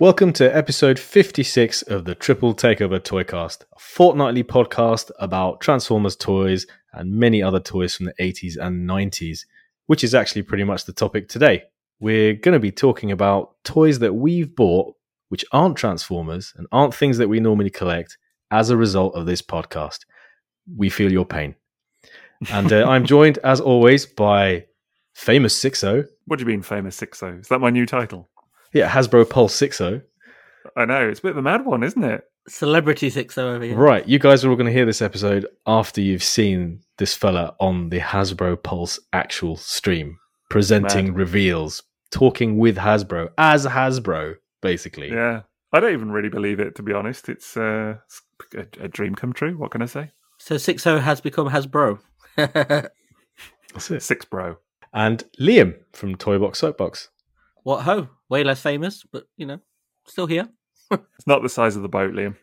Welcome to episode 56 of the Triple Takeover Toycast, a fortnightly podcast about Transformers toys and many other toys from the 80s and 90s, which is actually pretty much the topic today. We're going to be talking about toys that we've bought, which aren't Transformers and aren't things that we normally collect as a result of this podcast. We feel your pain. And I'm joined, as always, by Famous Sixo. What do you mean, Famous Sixo? Is that my new title? Yeah, Hasbro Pulse Sixo. I know, it's a bit of a mad one, isn't it? Celebrity Sixo over here. Right, you guys are all going to hear this episode after you've seen this fella on the Hasbro Pulse actual stream, presenting reveals, talking with Hasbro, as Hasbro, basically. Yeah, I don't even really believe it, to be honest. It's a dream come true, what can I say? So Sixo has become Hasbro. That's it. Six bro. And Liam from Toybox Soapbox. What ho? Way less famous, but, you know, still here. It's not the size of the boat, Liam.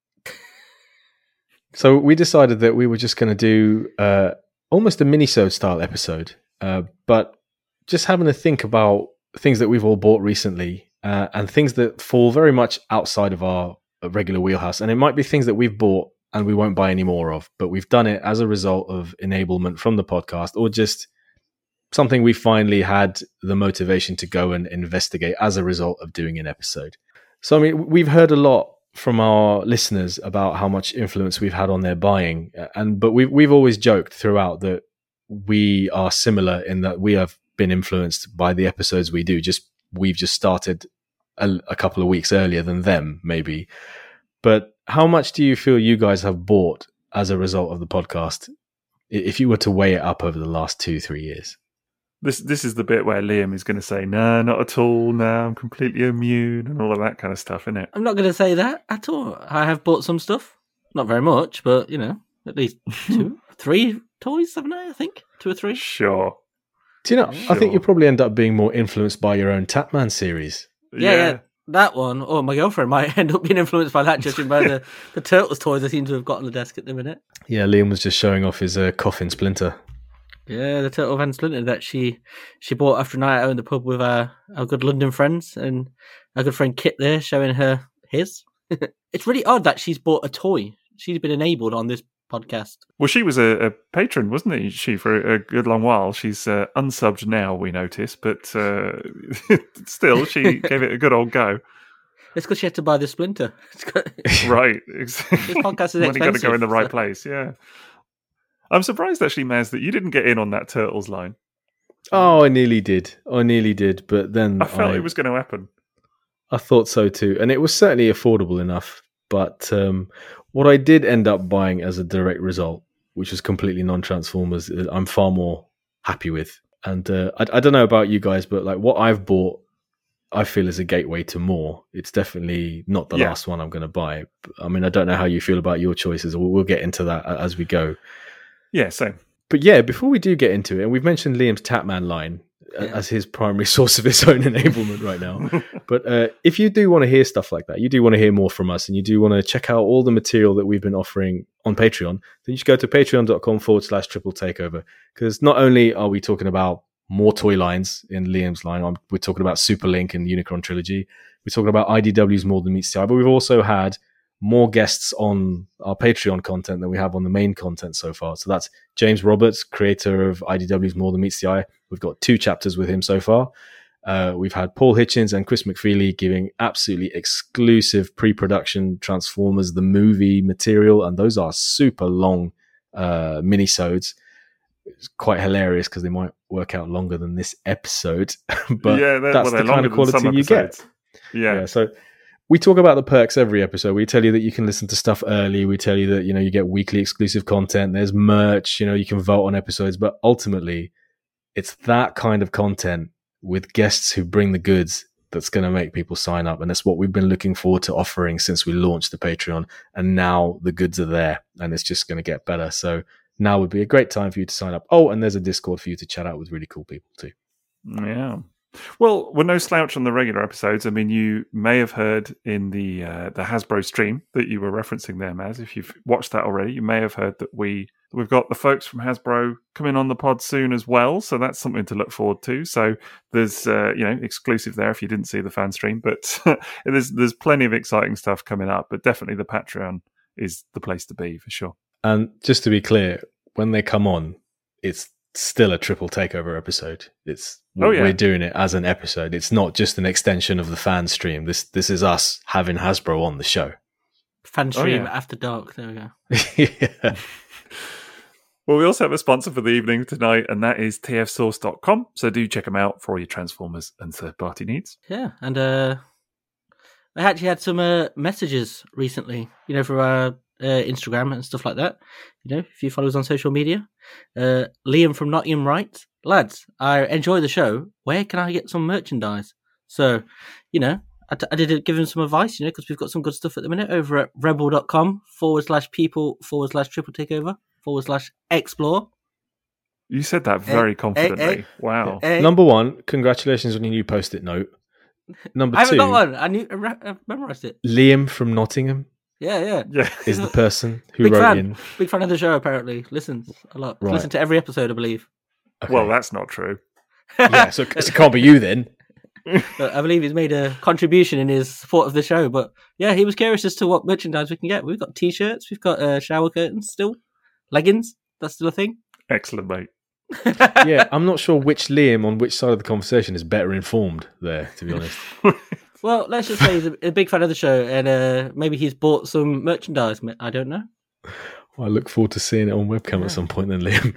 So we decided that we were just going to do almost a mini-sode style episode, but just having to think about things that we've all bought recently and things that fall very much outside of our regular wheelhouse. And it might be things that we've bought and we won't buy any more of, but we've done it as a result of enablement from the podcast or just something we finally had the motivation to go and investigate as a result of doing an episode. So, I mean, we've heard a lot from our listeners about how much influence we've had on their buying, but we've always joked throughout that we are similar in that we have been influenced by the episodes we do. We've just started a couple of weeks earlier than them, maybe. But how much do you feel you guys have bought as a result of the podcast, if you were to weigh it up over the last 2-3 years? This is the bit where Liam is going to say, no, not at all, no, I'm completely immune, and all of that kind of stuff, isn't it? I'm not going to say that at all. I have bought some stuff. Not very much, but, you know, at least 2, 3 toys, haven't I think? 2 or 3. Sure. Do you know, I think you probably end up being more influenced by your own Tatman series. Yeah. That one, or my girlfriend might end up being influenced by that, judging by the Turtles toys I seem to have got on the desk at the minute. Yeah, Liam was just showing off his coffin splinter. Yeah, the Turtle Van Splinter that she bought after a night out in the pub with our good London friends, and our good friend Kit there showing her his. It's really odd that she's bought a toy. She's been enabled on this podcast. Well, she was a patron, wasn't she, for a good long while. She's unsubbed now, we notice, but still, she gave it a good old go. It's because she had to buy the Splinter. Right. This podcast is expensive. Money got to go in the right place, yeah. I'm surprised, actually, Maz, that you didn't get in on that Turtles line. Oh, I nearly did, but then I felt it was going to happen. I thought so too, and it was certainly affordable enough. But what I did end up buying as a direct result, which was completely non-Transformers, I'm far more happy with. And I don't know about you guys, but like what I've bought, I feel is a gateway to more. It's definitely not the last one I'm going to buy. I mean, I don't know how you feel about your choices. We'll get into that as we go. Yeah, same. But yeah, before we do get into it, and we've mentioned Liam's Tatman line as his primary source of his own enablement right now. But if you do want to hear stuff like that, you do want to hear more from us, and you do want to check out all the material that we've been offering on Patreon, then you should go to patreon.com/triple takeover. Because not only are we talking about more toy lines in Liam's line, we're talking about Super Link and Unicron Trilogy. We're talking about IDW's More Than Meets the Eye, but we've also had more guests on our Patreon content than we have on the main content so far. So that's James Roberts, creator of IDW's More Than Meets the Eye. We've got 2 chapters with him so far. We've had Paul Hitchens and Chris McFeely giving absolutely exclusive pre-production Transformers the movie material, and those are super long mini-sodes. It's quite hilarious because they might work out longer than this episode, but that's the kind of quality you get. Yeah, so we talk about the perks every episode. We tell you that you can listen to stuff early. We tell you that, you know, you get weekly exclusive content. There's merch, you know, you can vote on episodes. But ultimately, it's that kind of content with guests who bring the goods that's going to make people sign up. And that's what we've been looking forward to offering since we launched the Patreon. And now the goods are there and it's just going to get better. So now would be a great time for you to sign up. Oh, and there's a Discord for you to chat out with really cool people too. Yeah. Well, we're no slouch on the regular episodes. I mean, you may have heard in the Hasbro stream that you were referencing there, Maz. If you've watched that already, you may have heard that we've got the folks from Hasbro coming on the pod soon as well. So that's something to look forward to. So there's exclusive there if you didn't see the fan stream, but there's plenty of exciting stuff coming up. But definitely the Patreon is the place to be for sure. And just to be clear, when they come on, it's still a triple takeover episode. We're doing it as an episode. It's not just an extension of the fan stream. This is us having Hasbro on the show. Fan stream after dark. There we go. Yeah. Well, we also have a sponsor for the evening tonight, and that is tfsource.com. So do check them out for all your Transformers and third-party needs. Yeah, and I actually had some messages recently, for our Instagram and stuff like that. If you follow us on social media. Liam from Nottingham writes, "Lads, I enjoy the show. Where can I get some merchandise?" So, I did give him some advice, because we've got some good stuff at the minute over at rebel.com/people/triple takeover/explore. You said that very confidently. Wow. Number one, congratulations on your new post-it note. Number two, I haven't got one. I memorised it. Liam from Nottingham. Yeah. Is the person who wrote in. Big fan of the show, apparently. Listens a lot. Right. Listen to every episode, I believe. Okay. Well, that's not true. Yeah, so it can't be you then. But I believe he's made a contribution in his support of the show. But yeah, he was curious as to what merchandise we can get. We've got t-shirts, we've got shower curtains still, leggings. That's still a thing. Excellent, mate. Yeah, I'm not sure which Liam on which side of the conversation is better informed there, to be honest. Well, let's just say he's a big fan of the show, and maybe he's bought some merchandise. I don't know. Well, I look forward to seeing it on webcam at some point then, Liam.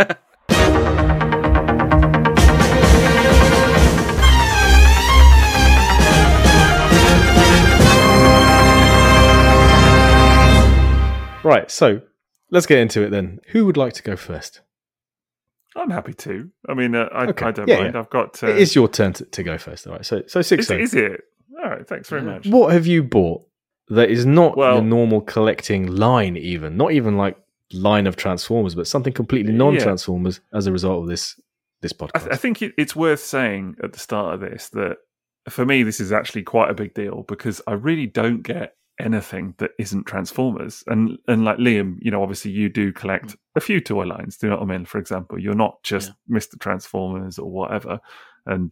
Right, so let's get into it then. Who would like to go first? I'm happy to. I mean, I don't mind. Yeah. I've got. It is your turn to go first. All right. So six. Is it? All right. Thanks very much. What have you bought that is not your normal collecting line? Even not even like line of Transformers, but something completely non-Transformers as a result of this podcast. I think it's worth saying at the start of this that for me, this is actually quite a big deal because I really don't get anything that isn't Transformers. And like Liam, obviously you do collect a few toy lines. Do you know what I mean? For example, you're not just Mr. Transformers or whatever. And,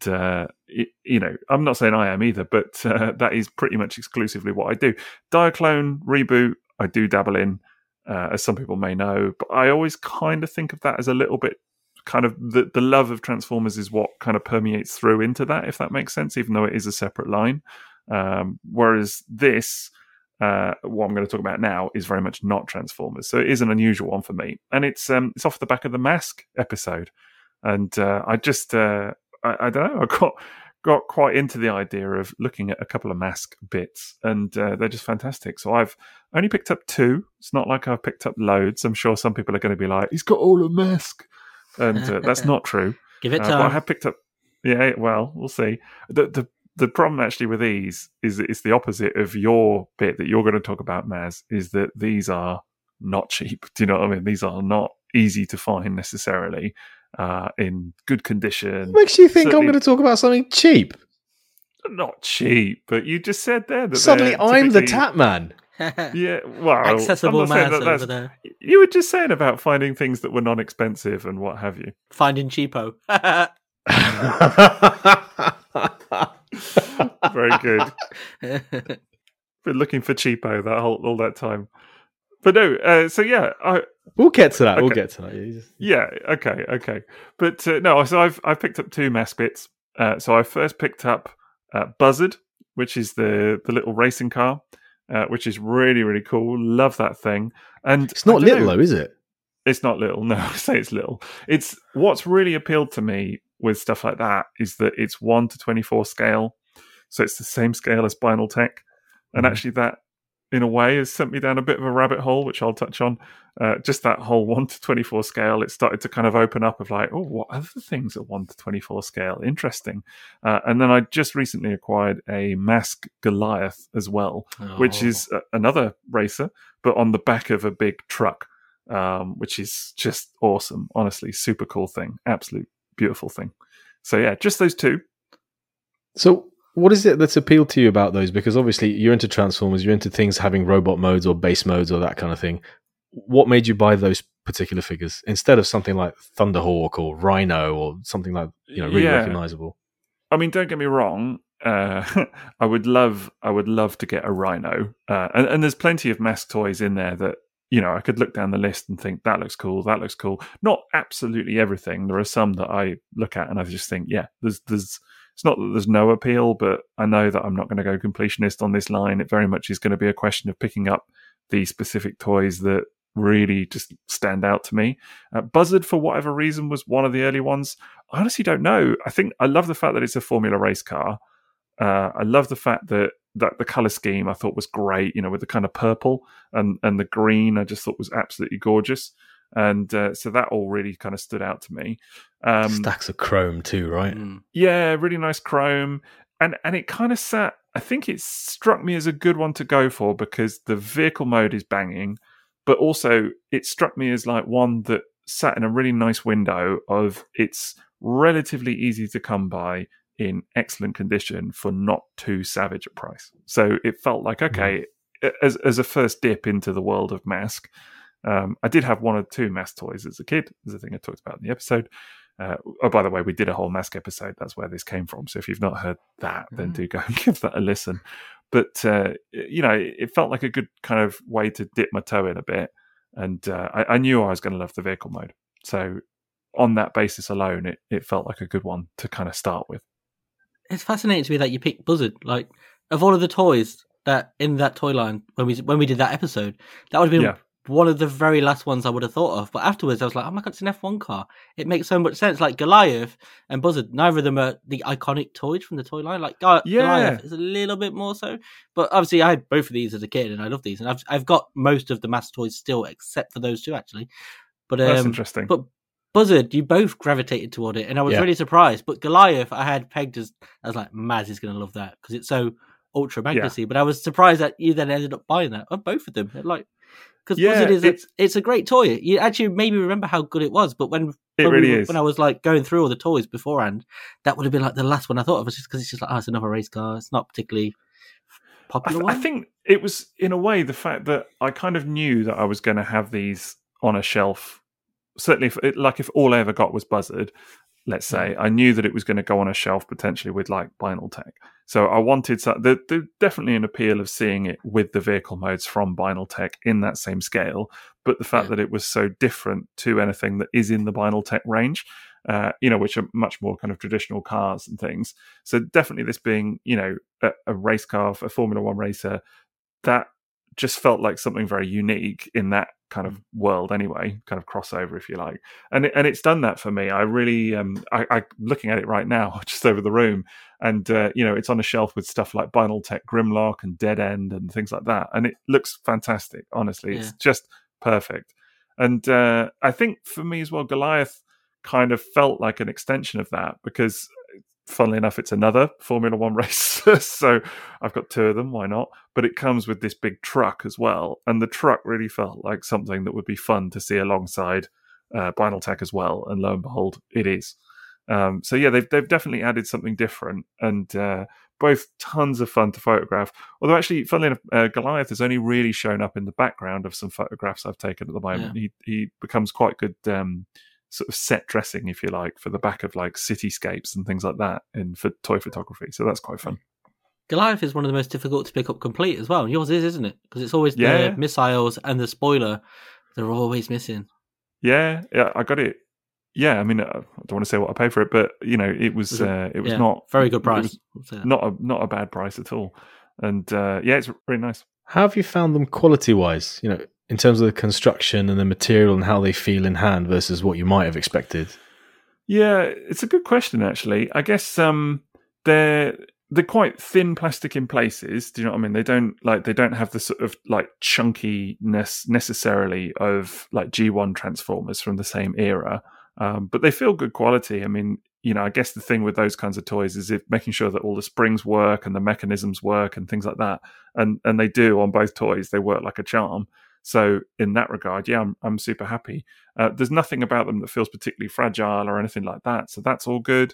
I'm not saying I am either, but that is pretty much exclusively what I do. Diaclone, Reboot, I do dabble in, as some people may know. But I always kind of think of that as a little bit kind of the love of Transformers is what kind of permeates through into that, if that makes sense, even though it is a separate line. Whereas this... what I'm going to talk about now is very much not Transformers, so it is an unusual one for me, and it's off the back of the Mask episode, and I don't know, I got quite into the idea of looking at a couple of Mask bits, and they're just fantastic. So I've only picked up 2. It's not like I've picked up loads. I'm sure some people are going to be like, "He's got all of Mask," and that's not true. Give it time. But I have picked up. Yeah, well, we'll see. The problem actually with these is that it's the opposite of your bit that you're going to talk about, Maz, is that these are not cheap. Do you know what I mean? These are not easy to find necessarily in good condition. What makes you think I'm going to talk about something cheap? Not cheap, but you just said there that suddenly I'm the tap man. Yeah, well, accessible man over there. You were just saying about finding things that were non-expensive and what have you. Finding cheapo. Very good. Been looking for cheapo all that time. But no, so yeah, we'll get to that. Okay. We'll get to that. Yeah, okay. But no, so I've picked up 2 Mask bits. So I first picked up Buzzard, which is the little racing car, which is really, really cool. Love that thing. And it's not little though, is it? It's not little. No, I say it's little. It's what's really appealed to me with stuff like that is that it's 1:24 scale. So it's the same scale as Spinal Tech. And actually that, in a way, has sent me down a bit of a rabbit hole, which I'll touch on. Just that whole 1:24 scale, it started to kind of open up of like, oh, what other things at 1:24 scale? Interesting. And then I just recently acquired a Mask Goliath as well, which is another racer, but on the back of a big truck, which is just awesome. Honestly, super cool thing. Absolute beautiful thing. So yeah, just those 2. So what is it that's appealed to you about those? Because obviously you're into Transformers, you're into things having robot modes or base modes or that kind of thing. What made you buy those particular figures instead of something like Thunderhawk or Rhino or something like, really recognizable? I mean, don't get me wrong. I would love to get a Rhino, and there's plenty of mask toys in there that I could look down the list and think that looks cool. Not absolutely everything. There are some that I look at and I just think, there's. It's not that there's no appeal, but I know that I'm not going to go completionist on this line. It very much is going to be a question of picking up the specific toys that really just stand out to me. Buzzard, for whatever reason, was one of the early ones. I honestly don't know. I love the fact that it's a Formula race car. I love the fact that the color scheme I thought was great, with the kind of purple and the green I just thought was absolutely gorgeous. And so that all really kind of stood out to me. Stacks of chrome too, right? Yeah, really nice chrome. And it kind of I think it struck me as a good one to go for because the vehicle mode is banging, but also it struck me as like one that sat in a really nice window of it's relatively easy to come by in excellent condition for not too savage a price. So it felt like, okay, as a first dip into the world of Mask, I did have one or two Mask toys as a kid. There's a thing I talked about in the episode. By the way, we did a whole Mask episode. That's where this came from. So if you've not heard that, then do go and give that a listen. But, it felt like a good kind of way to dip my toe in a bit. And I knew I was going to love the vehicle mode. So on that basis alone, it felt like a good one to kind of start with. It's fascinating to me that you picked Buzzard. Like, of all of the toys that in that toy line when we did that episode, that would have been one of the very last ones I would have thought of. But afterwards, I was like, oh my God, it's an F1 car. It makes so much sense. Like Goliath and Buzzard, neither of them are the iconic toys from the toy line. Like Goliath is a little bit more so. But obviously, I had both of these as a kid, and I love these. And I've got most of the Mask toys still, except for those two, actually. But that's interesting. But Buzzard, you both gravitated toward it, and I was really surprised. But Goliath, I had pegged as, I was like, Maz is going to love that because it's so ultra Magnusy. But I was surprised that you then ended up buying that. Or both of them. Like, because Buzzard it's a great toy. You actually made me remember how good it was. But when I was like going through all the toys beforehand, that would have been like the last one I thought of. Just because it's just like, it's another race car. It's not particularly popular one. I think it was, in a way, the fact that I kind of knew that I was going to have these on a shelf. Certainly, if all I ever got was Buzzard, let's say, I knew that it was going to go on a shelf potentially with like Binaltech. So I wanted there's definitely an appeal of seeing it with the vehicle modes from Binaltech in that same scale, but the fact that it was so different to anything that is in the Binaltech range, which are much more kind of traditional cars and things. So definitely this being, a race car, a Formula One racer, that just felt like something very unique in that kind of world anyway, kind of crossover, if you like. And it's done that for me. I really, I looking at it right now, just over the room, and, it's on a shelf with stuff like Binaltech Grimlock and Dead End and things like that. And it looks fantastic, honestly. It's just perfect. And I think for me as well, Goliath kind of felt like an extension of that because, funnily enough, it's another Formula One race. So I've got two of them, why not? But it comes with this big truck as well. And the truck really felt like something that would be fun to see alongside Binaltech as well. And lo and behold, it is. They've definitely added something different. And both tons of fun to photograph. Although actually, funnily enough, Goliath has only really shown up in the background of some photographs I've taken at the moment. Yeah. He becomes quite good sort of set dressing, if you like, for the back of like cityscapes and things like that for toy photography. So that's quite fun. Goliath is one of the most difficult to pick up complete as well. Yours is, isn't it? Because it's always the missiles and the spoiler. They're always missing. Yeah, I got it. Yeah, I mean, I don't want to say what I paid for it, but it was not very good price. Not a bad price at all. And it's really nice. How have you found them quality wise? In terms of the construction and the material and how they feel in hand versus what you might have expected? Yeah, it's a good question, actually. I guess they're quite thin plastic in places. Do you know what I mean? They don't have the sort of like chunkiness necessarily of like G1 Transformers from the same era, but they feel good quality. I mean, I guess the thing with those kinds of toys is making sure that all the springs work and the mechanisms work and things like that, and they do on both toys. They work like a charm. So in that regard, I'm super happy. There's nothing about them that feels particularly fragile or anything like that. So that's all good.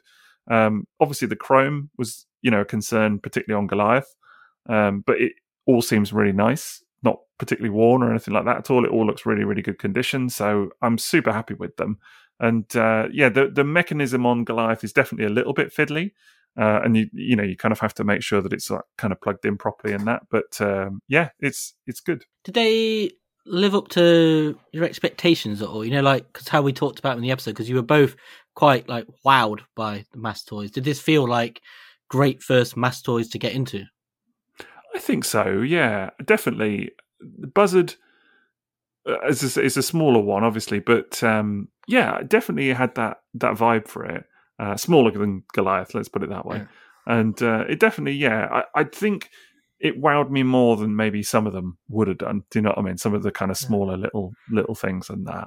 Obviously, the chrome was, a concern, particularly on Goliath, but it all seems really nice, not particularly worn or anything like that at all. It all looks really, really good condition, so I'm super happy with them. And the mechanism on Goliath is definitely a little bit fiddly, and you kind of have to make sure that it's kind of plugged in properly and that. But it's good. Did they live up to your expectations at all? Because how we talked about in the episode, because you were both quite wowed by the mass toys. Did this feel like great first mass toys to get into? I think so. Yeah, definitely. Buzzard is a smaller one, obviously, but definitely had that vibe for it. Smaller than Goliath, let's put it that way. Yeah. And it definitely, I think it wowed me more than maybe some of them would have done. Do you know what I mean? Some of the kind of smaller little things and that.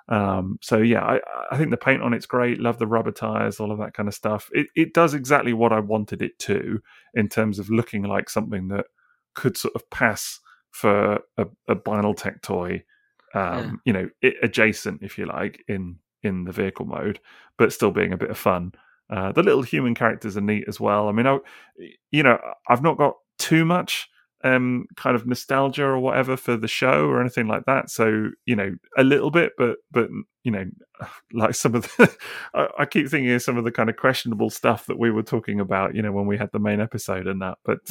I think the paint on it's great. Love the rubber tires, all of that kind of stuff. It does exactly what I wanted it to in terms of looking like something that could sort of pass for a BinalTech toy, adjacent, if you like, in the vehicle mode, but still being a bit of fun. The little human characters are neat as well. I mean, I've not got too much kind of nostalgia or whatever for the show or anything like that. So, a little bit, but like some of the, I keep thinking of some of the kind of questionable stuff that we were talking about, when we had the main episode and that. But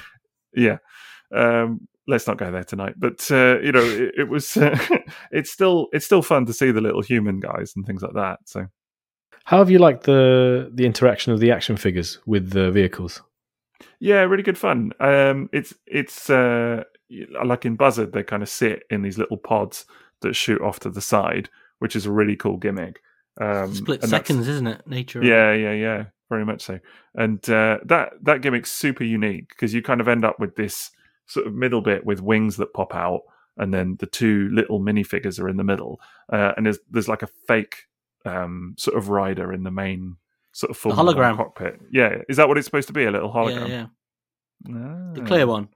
let's not go there tonight. But it was it's still fun to see the little human guys and things like that. So, how have you liked the interaction of the action figures with the vehicles? Yeah, really good fun. It's like in Buzzard, they kind of sit in these little pods that shoot off to the side, which is a really cool gimmick. Split seconds, isn't it? Nature. Yeah, very much so. And that gimmick's super unique because you kind of end up with this sort of middle bit with wings that pop out, and then the two little minifigures are in the middle, and there's like a fake sort of rider in the main sort of full hologram cockpit. Yeah, is that what it's supposed to be? A little hologram? Yeah. The clear one.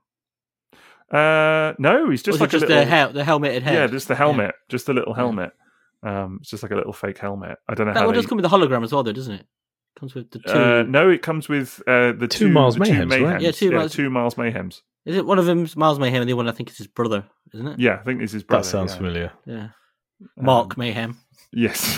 No, he's just like just a little, the helmeted head. Yeah, just the helmet, just a little helmet. It's just like a little fake helmet. I don't know that how one does come with the hologram as well, though, doesn't it? Comes with the two. No, it comes with the two Miles Mayhems, right? Yeah, two Miles Mayhems. Is it one of them's Miles Mayhem and the other one I think is his brother, isn't it? Yeah, I think it's his brother. That sounds familiar. Yeah. Mark Mayhem. Yes.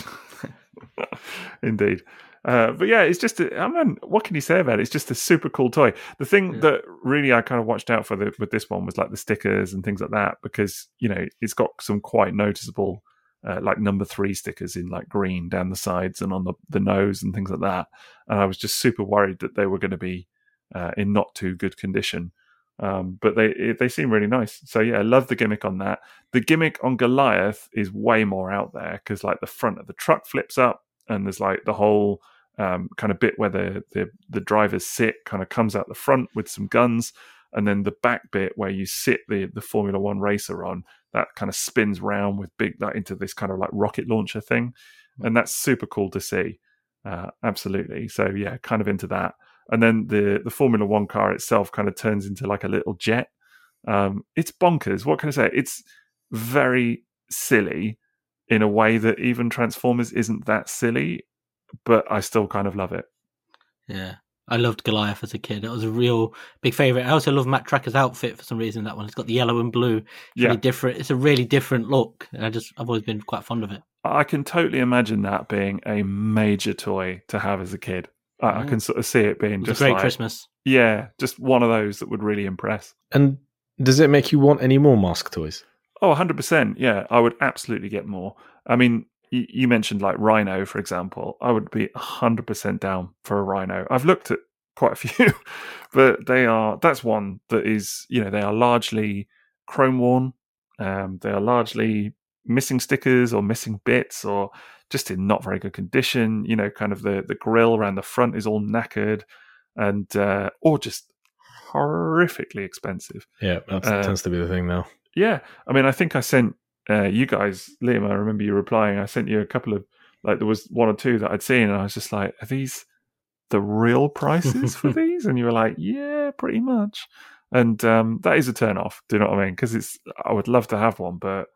Indeed. But yeah, it's just, what can you say about it? It's just a super cool toy. The thing that really I kind of watched out for with this one was like the stickers and things like that, because, it's got some quite noticeable, like number 3 stickers in like green down the sides and on the nose and things like that. And I was just super worried that they were going to be in not too good condition. But they seem really nice. So yeah, I love the gimmick on that. The gimmick on Goliath is way more out there because like the front of the truck flips up and there's like the whole kind of bit where the drivers sit kind of comes out the front with some guns, and then the back bit where you sit the Formula One racer on, that kind of spins round with into this kind of like rocket launcher thing, and that's super cool to see. Absolutely. So yeah, kind of into that. And then the Formula One car itself kind of turns into like a little jet. It's bonkers. What can I say? It's very silly in a way that even Transformers isn't that silly, but I still kind of love it. Yeah. I loved Goliath as a kid. It was a real big favourite. I also love Matt Tracker's outfit for some reason, that one. It's got the yellow and blue. It's really different. It's a really different look. And I've always been quite fond of it. I can totally imagine that being a major toy to have as a kid. I can sort of see it being just a great like, Christmas. Yeah, just one of those that would really impress. And does it make you want any more Mask toys? Oh, 100%. Yeah, I would absolutely get more. I mean, you mentioned like Rhino, for example. I would be 100% down for a Rhino. I've looked at quite a few, but that's one that is, they are largely chrome worn. They are largely missing stickers or missing bits or just in not very good condition. Kind of the grille around the front is all knackered and or just horrifically expensive. Yeah, that tends to be the thing now. Yeah, I mean, I think I sent you guys, Liam, I remember you replying. I sent you a couple of, like, there was one or two that I'd seen, and I was just like, are these the real prices for these? And you were like, yeah, pretty much. And that is a turn off. Do you know what I mean? Because I would love to have one, but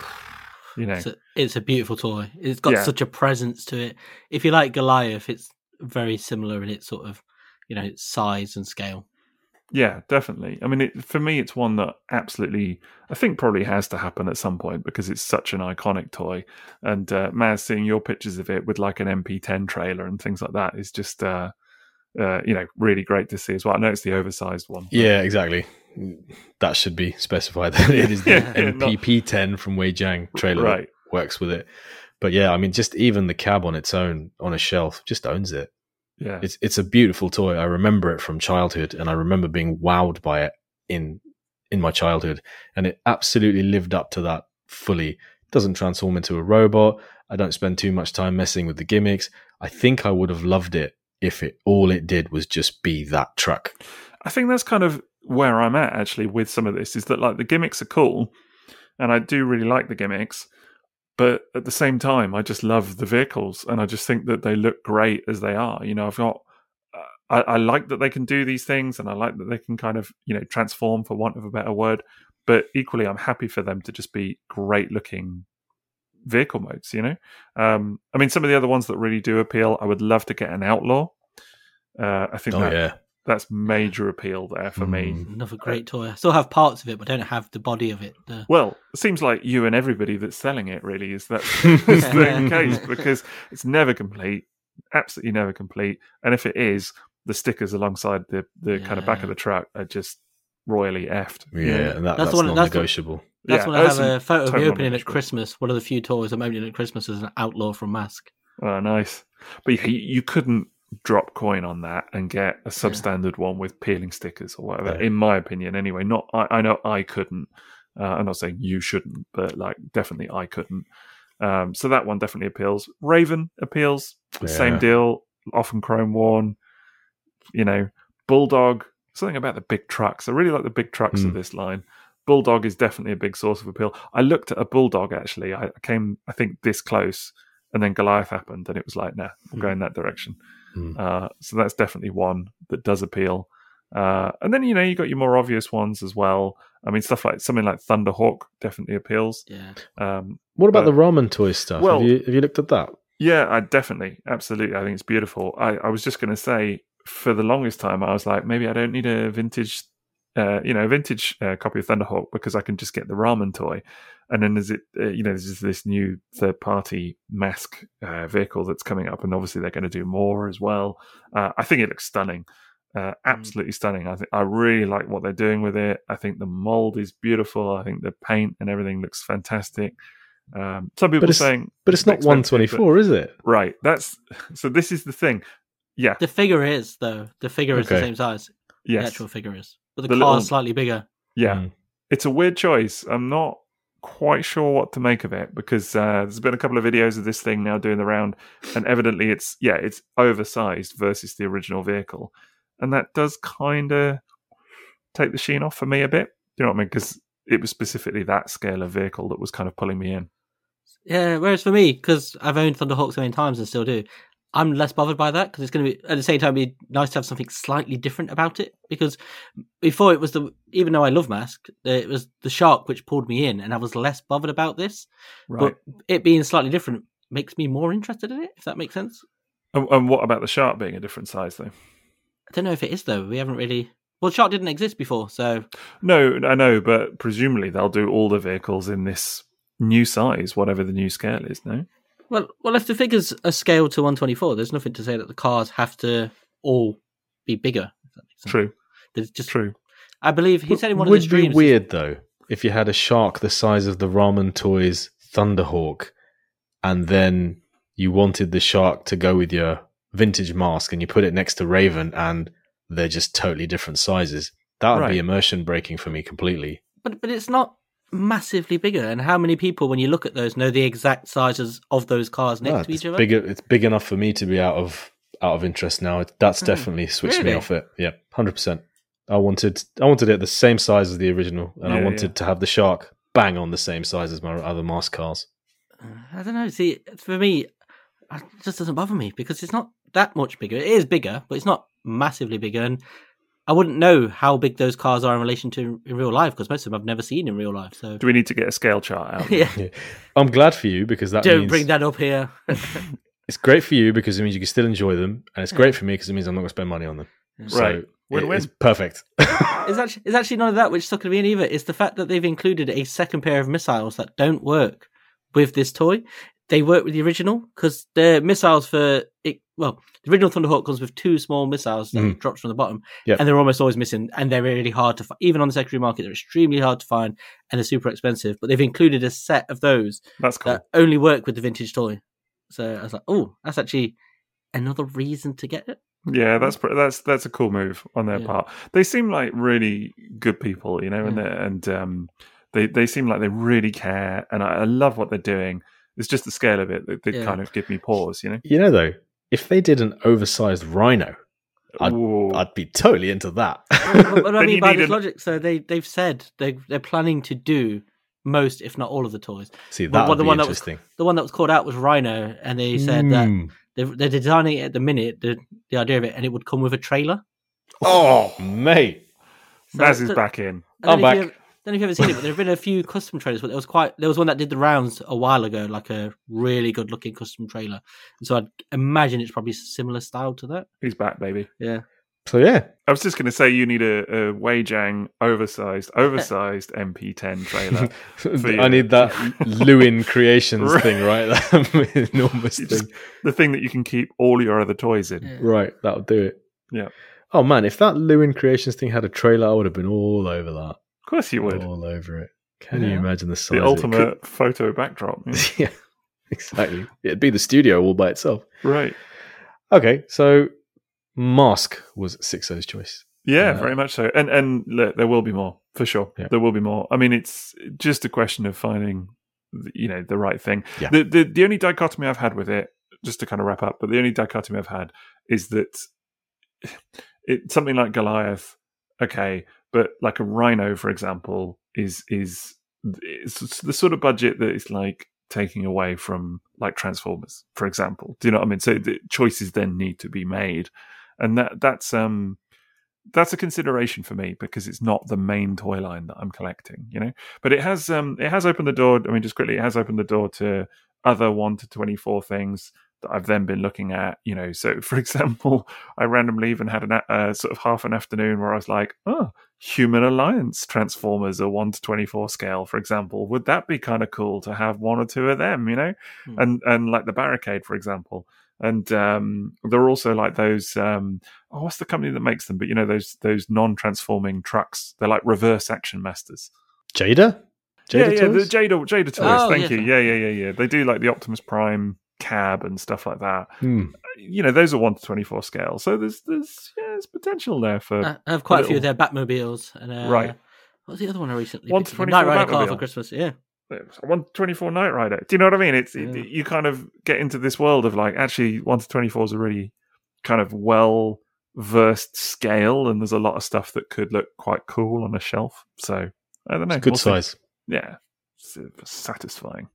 it's a beautiful toy. It's got such a presence to it. If you like Goliath, it's very similar in its sort of, its size and scale. Yeah, definitely. I mean, for me, it's one that absolutely, I think probably has to happen at some point because it's such an iconic toy. And Maz, seeing your pictures of it with like an MP10 trailer and things like that is just, really great to see as well. I know it's the oversized one. Yeah, exactly. That should be specified that it is the MPP10 from Wei Jiang trailer that works with it. But yeah, I mean, just even the cab on its own on a shelf just owns it. Yeah, it's a beautiful toy. I remember it from childhood, and I remember being wowed by it in my childhood, and it absolutely lived up to that fully. It doesn't transform into a robot. I don't spend too much time messing with the gimmicks. I think I would have loved it if all it did was just be that truck. I think that's kind of where I'm at actually with some of this, is that like the gimmicks are cool, and I do really like the gimmicks. But at the same time, I just love the vehicles, and I just think that they look great as they are. I've got, I like that they can do these things, and I like that they can kind of, transform, for want of a better word. But equally, I'm happy for them to just be great looking vehicle modes. I mean, some of the other ones that really do appeal, I would love to get an Outlaw. I think that's major appeal there for me. Another great toy. I still have parts of it, but don't have the body of it. Well, it seems like you and everybody that's selling it really is the case, because it's never complete, absolutely never complete. And if it is, the stickers alongside the kind of back of the truck are just royally effed. Yeah, and that's non-negotiable. That's when I have a photo of me opening at Christmas. One of the few toys I'm opening at Christmas is an Outlaw from Mask. Oh, nice. But you couldn't drop coin on that and get a substandard one with peeling stickers or whatever, in my opinion anyway. I know I couldn't. I'm not saying you shouldn't, but like definitely I couldn't. So that one definitely appeals. Raven appeals, same deal, often chrome worn. Bulldog, something about the big trucks. I really like the big trucks of this line. Bulldog is definitely a big source of appeal. I looked at a Bulldog actually. I came, I think, this close, and then Goliath happened, and it was like, nah, we'll go in that direction. So that's definitely one that does appeal. And then, you got your more obvious ones as well. I mean, stuff like something like Thunderhawk definitely appeals. Yeah. What about the ramen toy stuff? Well, have you looked at that? Yeah, I definitely, absolutely. I think it's beautiful. I was just going to say, for the longest time, I was like, maybe I don't need a vintage copy of Thunderhawk because I can just get the ramen toy. And then there's this new third-party Mask vehicle that's coming up, and obviously they're going to do more as well. I think it looks stunning, absolutely stunning. I really like what they're doing with it. I think the mold is beautiful. I think the paint and everything looks fantastic. Some people are saying, but it's not 124, is it? Right. So this is the thing. Yeah, the figure is though. The figure is the same size. Yes, the actual figure is, but the car is slightly bigger. Yeah, it's a weird choice. I'm not quite sure what to make of it because there's been a couple of videos of this thing now doing the round, and evidently it's oversized versus the original vehicle, and that does kind of take the sheen off for me a bit. You know what I mean? Because it was specifically that scale of vehicle that was kind of pulling me in. Yeah, whereas for me, because I've owned Thunderhawk so many times and still do, I'm less bothered by that because it's going to be, at the same time, be nice to have something slightly different about it. Because before it was even though I love Mask, it was the shark which pulled me in, and I was less bothered about this. Right. But it being slightly different makes me more interested in it, if that makes sense. And what about the shark being a different size, though? I don't know if it is, though. We haven't really... Well, shark didn't exist before, so... No, I know, but presumably they'll do all the vehicles in this new size, whatever the new scale is, no? Well, if the figures are scaled to 124, there's nothing to say that the cars have to all be bigger. If that makes sense. True. There's just True. I believe he said in one of the streams... Would be weird, though, if you had a shark the size of the Ramen Toys Thunderhawk, and then you wanted the shark to go with your vintage Mask, and you put it next to Raven, and they're just totally different sizes. That would be immersion breaking for me completely. But it's not massively bigger, and how many people, when you look at those, know the exact sizes of those cars next to each other? It's big enough for me to be out of interest now. That's definitely switched me off it. Yeah, 100%. I wanted it the same size as the original, and I wanted to have the shark bang on the same size as my other Mask cars. I don't know. See, for me, it just doesn't bother me because it's not that much bigger. It is bigger, but it's not massively bigger, and I wouldn't know how big those cars are in relation to in real life because most of them I've never seen in real life. So, do we need to get a scale chart out? Yeah. I'm glad for you because that don't bring that up here. It's great for you because it means you can still enjoy them, and it's great for me because it means I'm not going to spend money on them. So Right. Win-win. it's perfect. It's actually none of that which stuck to me in either. It's the fact that they've included a second pair of missiles that don't work with this toy. They work with the original because the missiles for it. Well, the original Thunderhawk comes with 2 small missiles that it drops from the bottom, Yep. and they're almost always missing, and they're really hard to find. Even on the secondary market, they're extremely hard to find, and they're super expensive. But they've included a set of those That's cool. that only work with the vintage toy. So I was like, oh, that's actually another reason to get it. Yeah, that's a cool move on their part. They seem like really good people, you know, and they seem like they really care, and I love what they're doing. It's just the scale of it that did kind of give me pause, you know. You know, though, if they did an oversized Rhino, I'd be totally into that. What I mean by this logic, so they've said they're planning to do most, if not all, of the toys. See, that would be interesting. The one that was called out was Rhino, and they said that they're designing it at the minute, the idea of it, and it would come with a trailer. Oh, mate. So Maz is back in. I'm back. I don't know if you've ever seen it, but there have been a few custom trailers, but there was one that did the rounds a while ago, like a really good looking custom trailer. And so I'd imagine it's probably similar style to that. He's back, baby. Yeah. So yeah, I was just going to say you need a Wei-Jiang oversized MP10 trailer. I need that Lewin Creations thing, right? That enormous thing. The thing that you can keep all your other toys in. Yeah. Right, that'll do it. Yeah. Oh man, if that Lewin Creations thing had a trailer, I would have been all over that. Of course you would. All over it. Can you imagine the size? The ultimate photo backdrop. Yeah, exactly. It'd be the studio all by itself. Right. Okay, so Mask was Sixo's choice. Yeah, very much so. And look, there will be more, for sure. Yeah. There will be more. I mean, it's just a question of finding, the right thing. Yeah. The only dichotomy I've had with it, just to kind of wrap up, but the only dichotomy I've had is that it's something like Goliath, okay, but like a Rhino, for example, is the sort of budget that is like taking away from like Transformers, for example. Do you know what I mean? So the choices then need to be made. And that's a consideration for me because it's not the main toy line that I'm collecting, you know. But it has opened the door. I mean, just quickly, it has opened the door to other 1 to 24 things that I've then been looking at, you know. So, for example, I randomly even had a sort of half an afternoon where I was like, oh, Human Alliance Transformers are 1 to 24 scale, for example. Would that be kind of cool to have 1 or 2 of them, you know? And like the Barricade, for example. And there are also like those what's the company that makes them? But you know, those non-transforming trucks. They're like reverse Action Masters. Jada Toys? the Jada Toys. Oh, Thank you. yes. Yeah. They do like the Optimus Prime cab and stuff like that. Hmm. You know, those are 1 to 24 scale. So there's potential there for. I have quite a few of their Batmobiles. And, right. What was the other one I recently 1 to picked? 24 Knight Rider car Batmobile. for Christmas, yeah. 1/24 Knight Rider. Do you know what I mean? You kind of get into this world of like, actually 1 to 24 is a really kind of well versed scale, and there's a lot of stuff that could look quite cool on a shelf. So I don't know. It's good We'll see. size. Yeah, it's satisfying.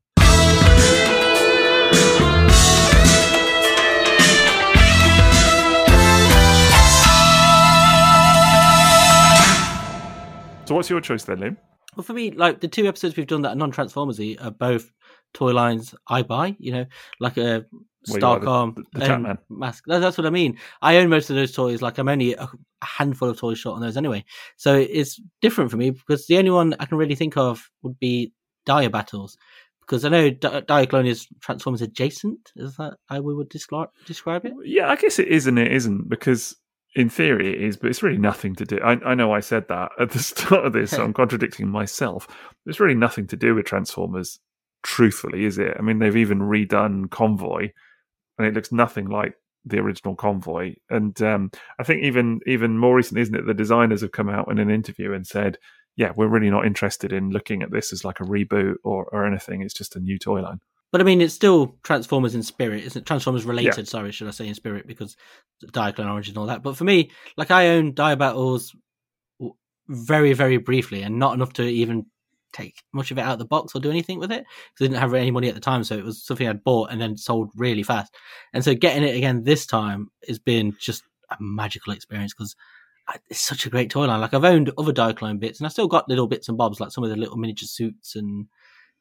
So what's your choice then, Liam? Well, for me, like the 2 episodes we've done that are non-Transformers are both toy lines I buy, you know, like a Starcom, the Tatman. Mask. That's what I mean. I own most of those toys. Like I'm only a handful of toys short on those anyway. So it's different for me because the only one I can really think of would be Dire Battles. Because I know Diaclone is Transformers adjacent. Is that how we would describe it? Yeah, I guess it is and it isn't, because in theory it is, but it's really nothing to do. I know I said that at the start of this, so I'm contradicting myself. There's really nothing to do with Transformers, truthfully, is it? I mean, they've even redone Convoy, and it looks nothing like the original Convoy. And I think even more recently, isn't it, the designers have come out in an interview and said, yeah, we're really not interested in looking at this as like a reboot or anything. It's just a new toy line. But I mean, it's still Transformers in spirit, isn't it? Transformers related, Yeah. sorry, should I say in spirit, because Diaclone Origin and all that. But for me, like I own Dire Battles very, very briefly, and not enough to even take much of it out of the box or do anything with it, because I didn't have any money at the time, so it was something I'd bought and then sold really fast. And so getting it again this time has been just a magical experience, because it's such a great toy line. Like I've owned other Diaclone bits, and I've still got little bits and bobs, like some of the little miniature suits and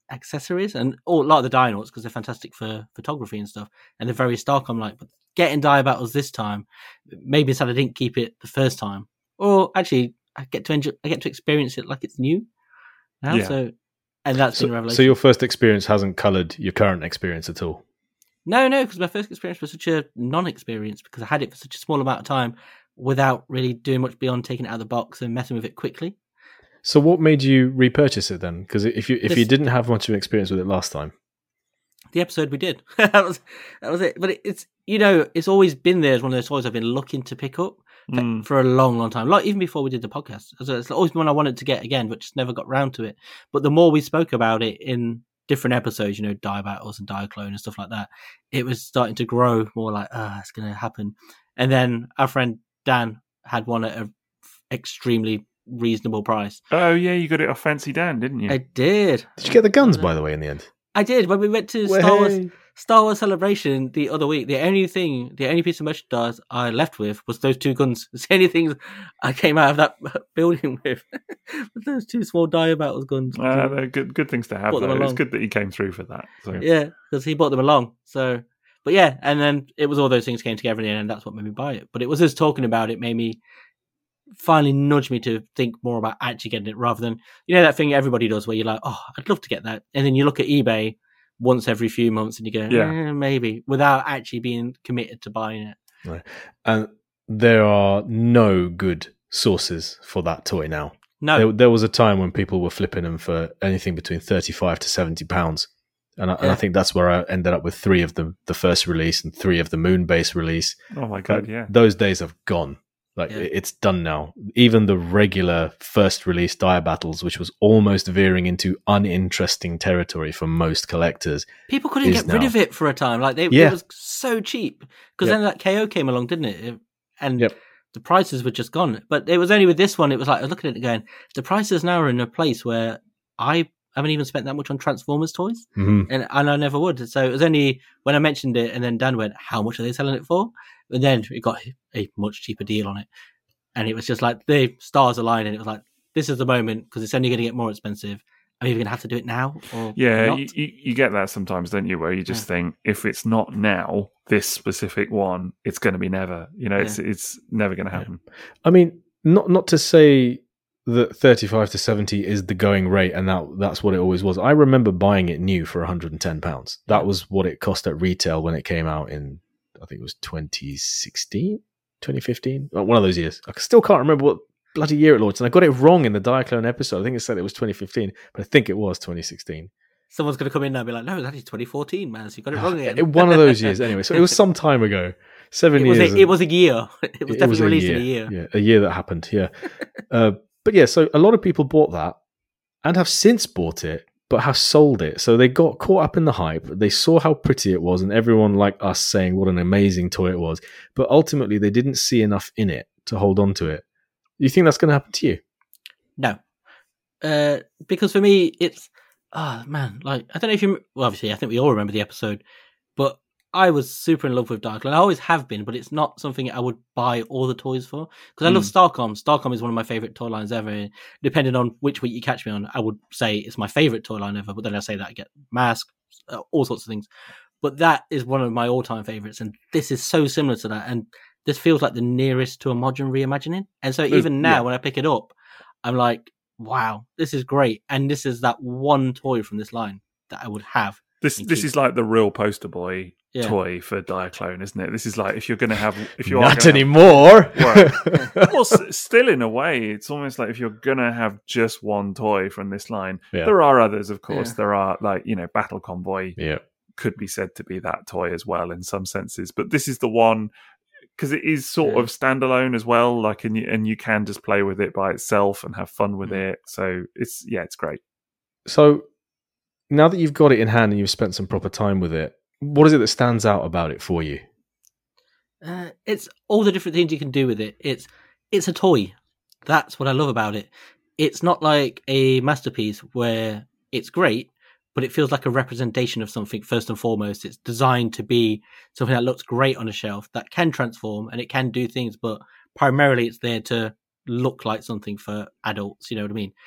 accessories and a lot of the Dynauts because they're fantastic for photography and stuff, and they're very Starcom-like. But getting Dire Battles this time, maybe it's that I didn't keep it the first time, or actually I get to experience it like it's new now. Yeah. So, and that's been a revelation. So your first experience hasn't coloured your current experience at all? No, because my first experience was such a non-experience because I had it for such a small amount of time without really doing much beyond taking it out of the box and messing with it quickly. So what made you repurchase it then? Because if you didn't have much of an experience with it last time, the episode we did, that was it. But it's it's always been there as one of those toys I've been looking to pick up for a long, long time. Like even before we did the podcast, it's always been one I wanted to get again, but just never got round to it. But the more we spoke about it in different episodes, Dire Battles and Diaclone and stuff like that, it was starting to grow more like, it's going to happen. And then our friend Dan had one at an extremely reasonable price. Oh yeah, you got it off Fancy Dan, didn't you? I did. Did you get the guns, by the way, in the end? I did. When we went to Star Wars Celebration the other week, the only piece of merchandise I left with was those two guns. It's the only things I came out of that building with. Those two small Dire Battles guns. They're good things to have. It's good that he came through for that. So. Yeah, because he brought them along. So, but yeah, and then it was all those things came together in the end, and that's what made me buy it. But it was us talking about it made me finally nudge me to think more about actually getting it rather than that thing everybody does where you're like, oh, I'd love to get that, and then you look at eBay once every few months and you go, maybe, without actually being committed to buying it. Right. And there are no good sources for that toy now. No, there was a time when people were flipping them for anything between £35 to £70, and I think that's where I ended up with 3 of the first release and 3 of the Moonbase release. Oh my god, yeah! Those days have gone. It's done now. Even the regular first release Dire Battles, which was almost veering into uninteresting territory for most collectors. People couldn't get rid of it for a time. It was so cheap. Because then that KO came along, didn't it? And the prices were just gone. But it was only with this one, it was like, I was looking at it going, the prices now are in a place where I haven't even spent that much on Transformers toys. Mm-hmm. And I never would. So it was only when I mentioned it and then Dan went, how much are they selling it for? And then it got a much cheaper deal on it. And it was just like the stars aligned and it was like, this is the moment because it's only going to get more expensive. I'm either going to have to do it now or not. You get that sometimes, don't you, where you just think, if it's not now, this specific one, it's going to be never. It's never going to happen. I mean, not to say that 35 to 70 is the going rate and that's what it always was. I remember buying it new for £110. That was what it cost at retail when it came out in, I think it was 2016, 2015, one of those years. I still can't remember what bloody year it launched, and I got it wrong in the Diaclone episode. I think it said it was 2015, but I think it was 2016. Someone's going to come in now and be like, no, that is 2014, man, so you got it wrong again. One of those years, anyway. So it was some time ago, 7 years. It was a year. It was definitely released in a year. Yeah, a year that happened, yeah. But yeah, so a lot of people bought that and have since bought it, but have sold it. So they got caught up in the hype. They saw how pretty it was, and everyone like us saying what an amazing toy it was. But ultimately, they didn't see enough in it to hold on to it. You think that's going to happen to you? No. Because for me, it's... Oh, man. I don't know if you... Well, obviously, I think we all remember the episode. But I was super in love with Diaclone. I always have been, but it's not something I would buy all the toys for. Because I love Starcom. Starcom is one of my favourite toy lines ever. Depending on which week you catch me on, I would say it's my favourite toy line ever. But then I say that I get Mask, all sorts of things. But that is one of my all-time favourites. And this is so similar to that. And this feels like the nearest to a modern reimagining. And so even now, when I pick it up, I'm like, wow, this is great. And this is that one toy from this line that I would have. This is like the real poster boy toy for Diaclone, isn't it? This is like, if you're going to have... Not anymore! Well, still in a way, it's almost like if you're going to have just one toy from this line, there are others, of course. Yeah. There are, Battle Convoy could be said to be that toy as well in some senses. But this is the one... Because it is sort of standalone as well, and you can just play with it by itself and have fun with it. So it's great. So now that you've got it in hand and you've spent some proper time with it, what is it that stands out about it for you? It's all the different things you can do with it. It's a toy. That's what I love about it. It's not like a masterpiece where it's great, but it feels like a representation of something first and foremost. It's designed to be something that looks great on a shelf, that can transform and it can do things, but primarily it's there to look like something for adults, you know what I mean?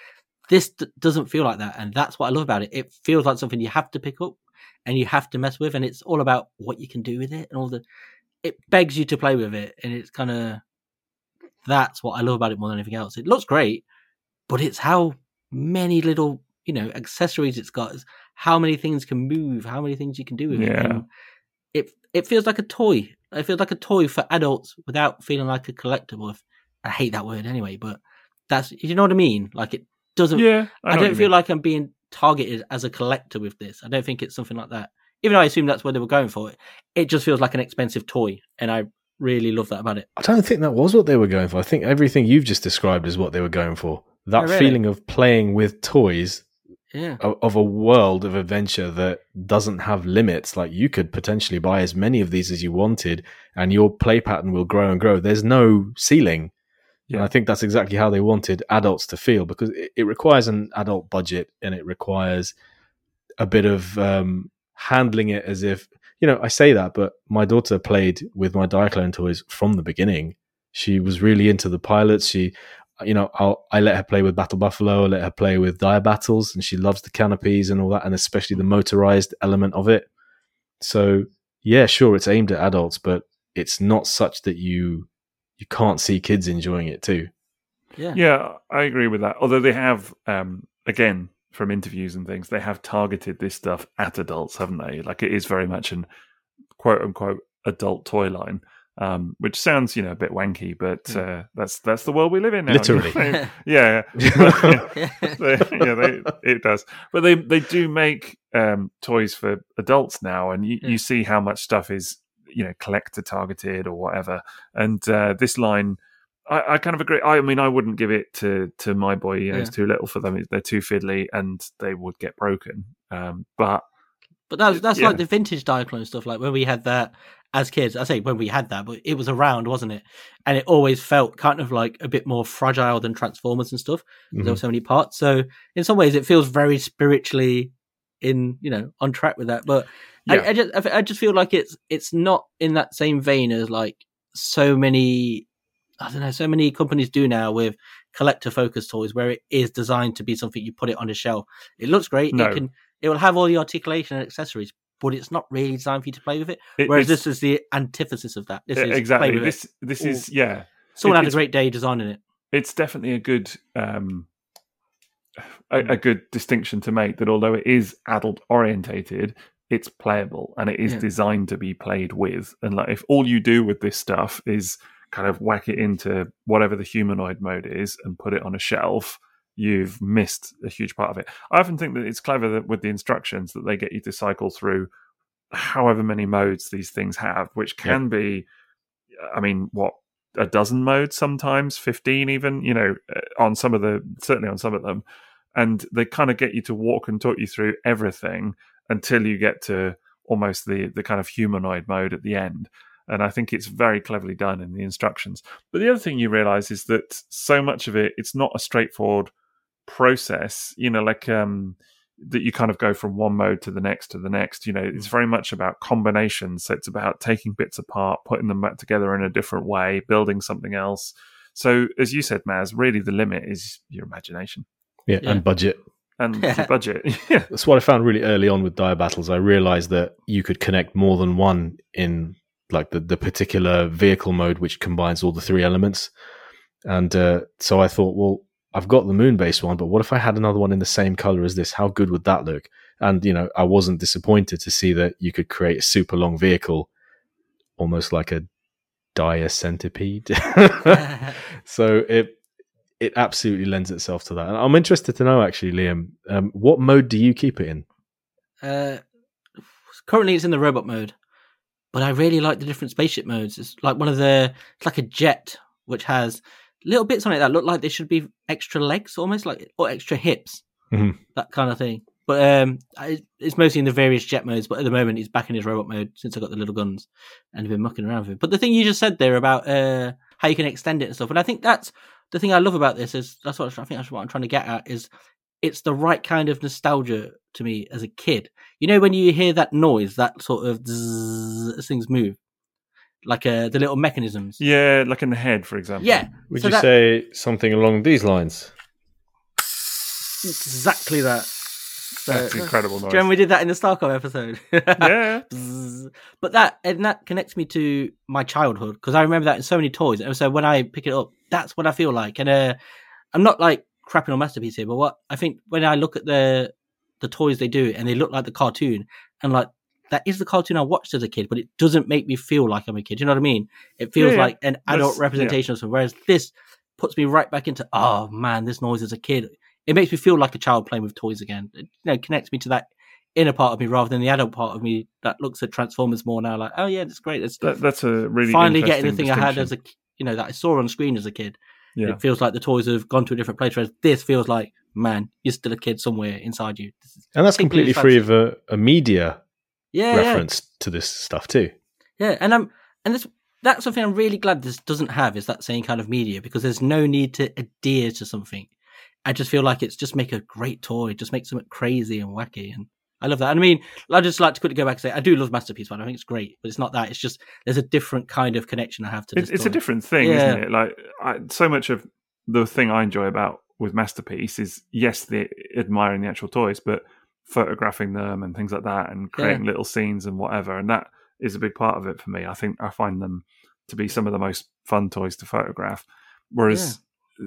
This doesn't feel like that, and that's what I love about it. It feels like something you have to pick up and you have to mess with, and it's all about what you can do with it and all the. It begs you to play with it, and it's kind of that's what I love about it more than anything else. It looks great, but it's how many little accessories it's got, is how many things can move, how many things you can do with it. And it feels like a toy. It feels like a toy for adults without feeling like a collectible. I hate that word anyway, but that's, you know what I mean? Like, it doesn't. Yeah, I don't feel like I'm being targeted as a collector with this. I don't think it's something like that. Even though I assume that's where they were going for it, it just feels like an expensive toy, and I really love that about it. I don't think that was what they were going for. I think everything you've just described is what they were going for. That really? Feeling of playing with toys. Yeah. Of a world of adventure that doesn't have limits. Like, you could potentially buy as many of these as you wanted, and your play pattern will grow and grow. There's no ceiling. Yeah. And I think that's exactly how they wanted adults to feel, because it requires an adult budget, and it requires a bit of handling it as if, I say that, but my daughter played with my Diaclone toys from the beginning. She was really into the pilots. I let her play with Battle Buffalo, I let her play with Dire Battles, and she loves the canopies and all that, and especially the motorized element of it. So, yeah, sure, it's aimed at adults, but it's not such that you can't see kids enjoying it too. Yeah, I agree with that. Although they have, again, from interviews and things, they have targeted this stuff at adults, haven't they? Like, it is very much an quote-unquote adult toy line. Which sounds, a bit wanky, but that's the world we live in now. Literally, yeah. It does. But they do make toys for adults now, and you see how much stuff is collector targeted or whatever. And this line, I kind of agree. I mean, I wouldn't give it to my boy. It's too little for them. They're too fiddly, and they would get broken. But that's like the vintage Diaclone stuff. Like when we had that as kids, I say when we had that, but it was around, wasn't it? And it always felt kind of like a bit more fragile than Transformers and stuff. Mm-hmm. There were so many parts. So in some ways, it feels very spiritually on track with that. But I just feel like it's not in that same vein as like so many companies do now with collector focused toys, where it is designed to be something you put it on a shelf. It looks great. No. It will have all the articulation and accessories, but it's not really designed for you to play with it. Whereas this is the antithesis of that. This is exactly. This is Someone had a great day designing it. It's definitely a good a good distinction to make, that although it is adult orientated, it's playable and it is designed to be played with. And like, if all you do with this stuff is kind of whack it into whatever the humanoid mode is and put it on a shelf, you've missed a huge part of it. I often think that it's clever that with the instructions that they get you to cycle through however many modes these things have, which can be, I mean, a dozen modes sometimes, 15 even, certainly on some of them. And they kind of get you to walk and talk you through everything until you get to almost the kind of humanoid mode at the end. And I think it's very cleverly done in the instructions. But the other thing you realize is that so much of it, it's not a straightforward process, that you kind of go from one mode to the next. It's very much about combinations. So it's about taking bits apart, putting them back together in a different way, building something else. So as you said, Maz, really the limit is your imagination. Yeah. And budget. And the budget. Yeah. That's what I found really early on with Dire Battles. I realized that you could connect more than one in like the particular vehicle mode, which combines all the three elements. And so I thought, well, I've got the moon-based one, but what if I had another one in the same color as this? How good would that look? And, I wasn't disappointed to see that you could create a super long vehicle, almost like a Dire centipede. So it absolutely lends itself to that. And I'm interested to know, actually, Liam, what mode do you keep it in? Currently it's in the robot mode, but I really like the different spaceship modes. It's like it's like a jet, which has little bits on it that look like they should be extra legs, almost like, or extra hips, that kind of thing. But it's mostly in the various jet modes. But at the moment, he's back in his robot mode since I got the little guns and I've been mucking around with it. But the thing you just said there about how you can extend it and stuff, and I think that's the thing I love about this, is that's what I'm trying to get at, is it's the right kind of nostalgia to me as a kid. When you hear that noise, that sort of zzz, as things move. Like the little mechanisms. Yeah, like in the head, for example. Yeah. Would you say something along these lines? Exactly that. That's incredible noise. Do you remember we did that in the Starcom episode? Yeah. But that connects me to my childhood because I remember that in so many toys. And so when I pick it up, that's what I feel like. And I'm not like crapping on Masterpiece here, but what I think when I look at the toys they do and they look like the cartoon, and like that is the cartoon I watched as a kid, but it doesn't make me feel like I'm a kid. You know what I mean? It feels like an adult representation of something. Whereas this puts me right back into, oh man, this noise as a kid. It makes me feel like a child playing with toys again. It connects me to that inner part of me rather than the adult part of me that looks at Transformers more now. Like, oh yeah, that's great. That's a really finally getting the thing I had as a, that I saw on screen as a kid. Yeah. It feels like the toys have gone to a different place. Whereas this feels like, man, you're still a kid somewhere inside you. And that's completely free of a media reference to this stuff too. Yeah, and that's something I'm really glad this doesn't have, is that same kind of media, because there's no need to adhere to something. I just feel like it's just make a great toy, just make something crazy and wacky, and I love that. And I mean, I just like to quickly go back and say I do love Masterpiece One. I think it's great, but it's not that. It's just there's a different kind of connection I have to this. It's a different thing, isn't it? Like so much of the thing I enjoy about with Masterpiece is the admiring the actual toys, but photographing them and things like that, and creating little scenes and whatever, and that is a big part of it for me. I think I find them to be some of the most fun toys to photograph. Whereas,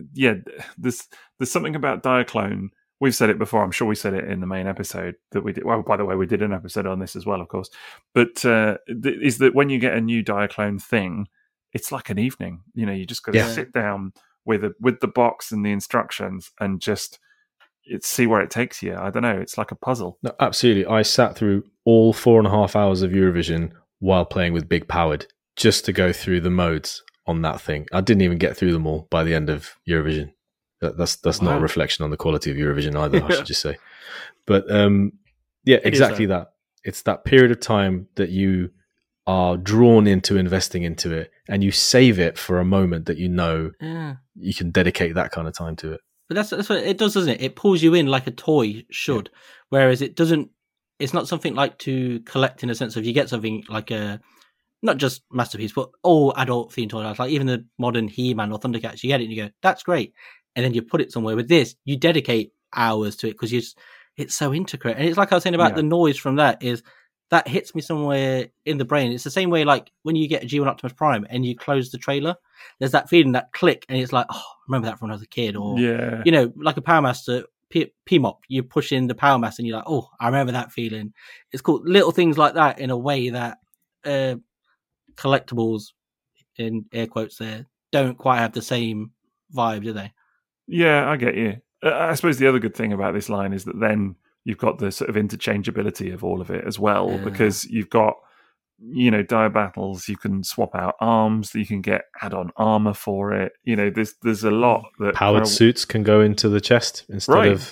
there's something about Diaclone. We've said it before. I'm sure we said it in the main episode that we did. Well, by the way, we did an episode on this as well, of course. But is that when you get a new Diaclone thing, it's like an evening. You just got to sit down with the box and the instructions and just see where it takes you. I don't know. It's like a puzzle. No, absolutely. I sat through all 4.5 hours of Eurovision while playing with Big Powered just to go through the modes on that thing. I didn't even get through them all by the end of Eurovision. That's not a reflection on the quality of Eurovision either, I should just say. But exactly that. It's that period of time that you are drawn into investing into it, and you save it for a moment that you can dedicate that kind of time to it. But that's what it does, doesn't it? It pulls you in like a toy should, whereas it doesn't. It's not something like to collect in a sense of you get something like not just Masterpiece, but all adult themed toys, like even the modern He-Man or Thundercats. You get it and you go, that's great. And then you put it somewhere. With this, you dedicate hours to it because it's so intricate. And it's like I was saying about the noise from that hits me somewhere in the brain. It's the same way like when you get a G1 Optimus Prime and you close the trailer, there's that feeling, that click, and it's like, oh, I remember that from when I was a kid. Or, like a Power Master, P-Mop, you push in the Power Master and you're like, oh, I remember that feeling. It's cool. Little things like that in a way that collectibles, in air quotes there, don't quite have the same vibe, do they? Yeah, I get you. I suppose the other good thing about this line is that then you've got the sort of interchangeability of all of it as well, because you've got, dire battles, you can swap out arms, you can get add-on armor for it. There's a lot that powered suits can go into the chest instead of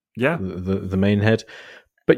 the main head. But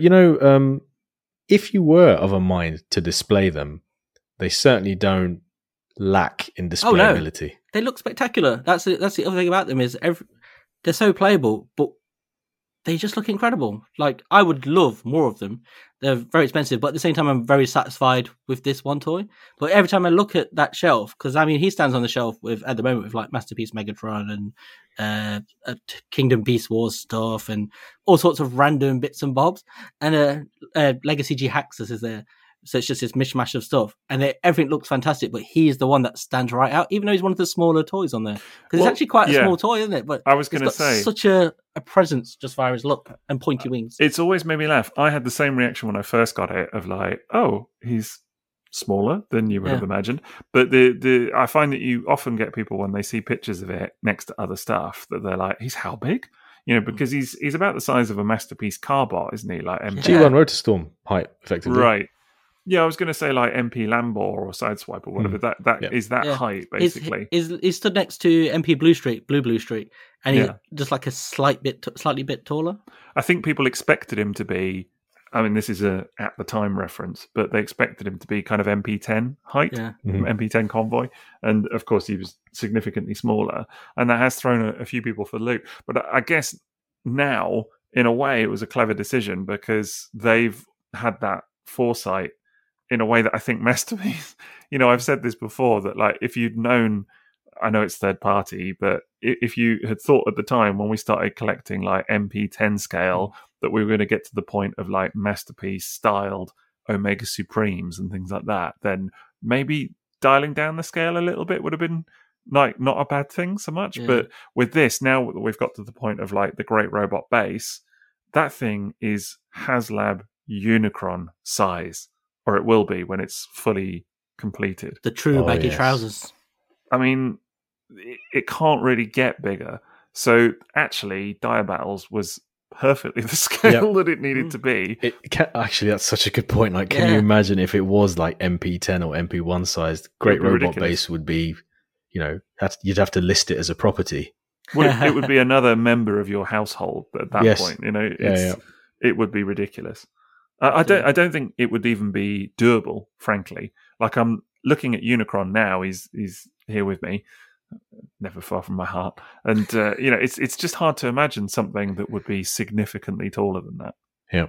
if you were of a mind to display them, they certainly don't lack in displayability. Oh, no. They look spectacular. That's the other thing about them is they're so playable, but they just look incredible. Like, I would love more of them. They're very expensive, but at the same time, I'm very satisfied with this one toy. But every time I look at that shelf, because I mean, he stands on the shelf at the moment with like Masterpiece Megatron and Kingdom Beast Wars stuff and all sorts of random bits and bobs. And Legacy G Haxus is there. So it's just this mishmash of stuff, and everything looks fantastic. But he's the one that stands right out, even though he's one of the smaller toys on there. Because it's actually quite a small toy, isn't it? But I was going to say, such a presence just via his look and pointy wings. It's always made me laugh. I had the same reaction when I first got it, of like, oh, he's smaller than you would have imagined. But I find that you often get people when they see pictures of it next to other stuff that they're like, he's how big? Because he's about the size of a Masterpiece Carbot, isn't he? Like G1 Rotorstorm height, effectively. Right. Yeah, I was going to say like MP Lambor or Sideswipe or whatever. That is that height, basically. He's stood next to MP Blue Streak, and he's just like a slightly bit taller. I think people expected him to be, I mean, this is a at the time reference, but they expected him to be kind of MP10 height, MP10 Convoy. And of course, he was significantly smaller. And that has thrown a few people for the loop. But I guess now, in a way, it was a clever decision because they've had that foresight in a way that I think Masterpiece, I've said this before, that like if you'd known I know it's third party, but if you had thought at the time when we started collecting like MP10 scale that we were going to get to the point of like masterpiece styled Omega Supremes and things like that, then maybe dialing down the scale a little bit would have been like not a bad thing so much. Yeah. But with this, now that we've got to the point of like the Great Robot Base, that thing is HasLab Unicron size, or it will be when it's fully completed. The true baggy yes. trousers. I mean, it can't really get bigger. So actually, Dire Battles was perfectly the scale that it needed to be. Actually, that's such a good point. Like, can you imagine if it was like MP10 or MP1 sized? Great Robot ridiculous. Base would be, you know, you'd have to list it as a property. Well, it would be another member of your household at that point. You know, it would be ridiculous. I don't think it would even be doable, frankly. Like, I'm looking at Unicron now. He's here with me, never far from my heart. And you know, it's just hard to imagine something that would be significantly taller than that. Yeah,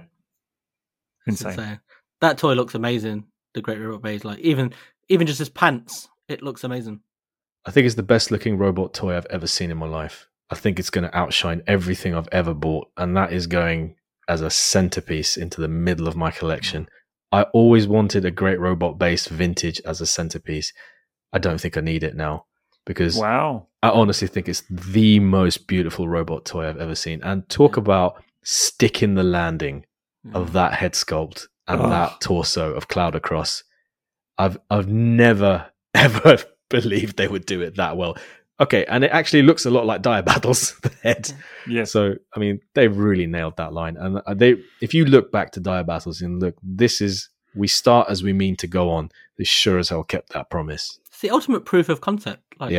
insane. That toy looks amazing. The Great Robot Base, like even just his pants, it looks amazing. I think it's the best looking robot toy I've ever seen in my life. I think it's going to outshine everything I've ever bought, and that is going as a centerpiece into the middle of my collection. I always wanted a Great Robot Base vintage as a centerpiece. I don't think I need it now because I honestly think it's the most beautiful robot toy I've ever seen. And talk about sticking the landing of that head sculpt and that torso of Cloud Across. I've never ever believed they would do it that well. Okay, and it actually looks a lot like Dire Battles, the head. Yeah. So, I mean, they really nailed that line. And if you look back to Dire Battles and look, we start as we mean to go on. They sure as hell kept that promise. It's the ultimate proof of concept. Like,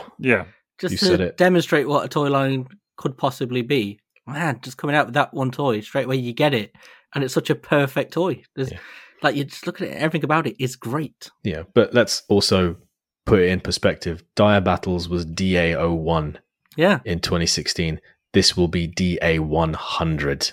just to demonstrate what a toy line could possibly be. Man, just coming out with that one toy, straight away you get it. And it's such a perfect toy. Like, you just look at it, everything about it is great. Yeah, but let's also put it in perspective. Dire Battles was DA01 in 2016. This will be DA100.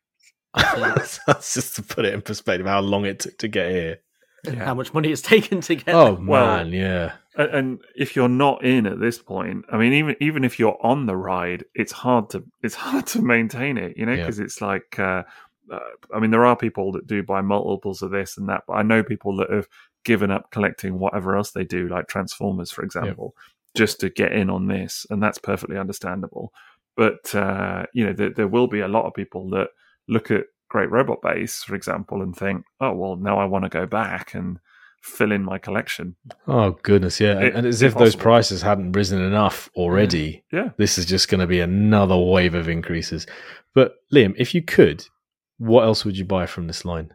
That's just to put it in perspective, how long it took to get here. And how much money it's taken to get Oh, man, yeah. And if you're not in at this point, I mean, even if you're on the ride, it's hard to maintain it, you know, because it's like, I mean, there are people that do buy multiples of this and that, but I know people that have given up collecting whatever else they do, like Transformers, for example, just to get in on this, and that's perfectly understandable. But you know, there will be a lot of people that look at Great Robot Base, for example, and think, "Oh, well, now I want to go back and fill in my collection." Oh goodness, yeah, and as if those prices hadn't risen enough already. This is just going to be another wave of increases. But Liam, if you could, what else would you buy from this line?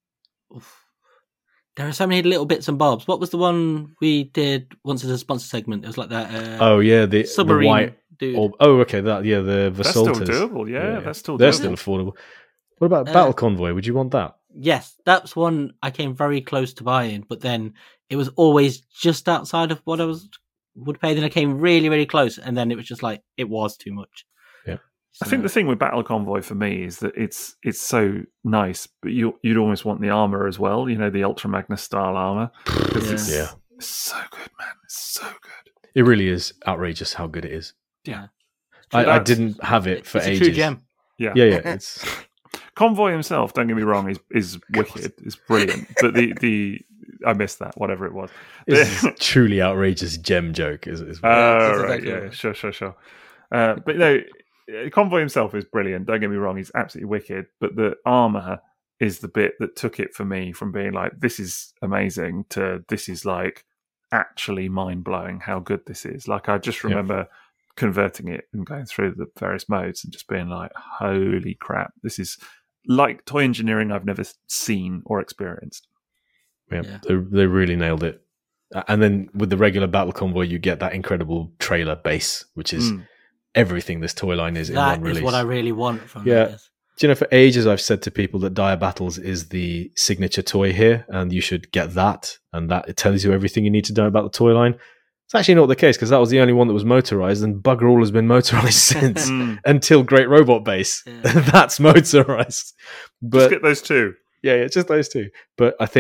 There are so many little bits and bobs. What was the one we did once as a sponsor segment? It was like that. The submarine the white dude. Okay, the Versaltas. That's still doable. Yeah, that's still doable. They're still affordable. What about Battle Convoy? Would you want that? Yes, that's one I came very close to buying, but then it was always just outside of what I would pay. Then I came really, really close, and then it was just like it was too much. Yeah. I think the thing with Battle Convoy for me is that it's so nice, but you'd almost want the armor as well. You know, the Ultra Magnus style armor. It's so good, man. It's so good. It really is outrageous how good it is. Yeah, I didn't have it for ages. It's a true gem. Yeah. It's Convoy himself. Don't get me wrong. Is wicked. It's brilliant. But the I missed that. Whatever it was. It's a truly outrageous gem joke. Is right. Yeah. Sure. But no. Convoy himself is brilliant. Don't get me wrong; he's absolutely wicked. But the armor is the bit that took it for me from being like, "This is amazing" to "This is like actually mind blowing how good this is." Like, I just remember converting it and going through the various modes and just being like, "Holy crap! This is like toy engineering I've never seen or experienced." Yeah. They really nailed it. And then with the regular Battle Convoy, you get that incredible trailer base, which is everything this toy line is in one release. That is what I really want from this. Do you know, for ages I've said to people that Dire Battles is the signature toy here, and you should get that, and that it tells you everything you need to know about the toy line. It's actually not the case, because that was the only one that was motorized, and bugger all has been motorized since until Great Robot Base. That's motorized. But just get those two. Yeah, just those two. But I think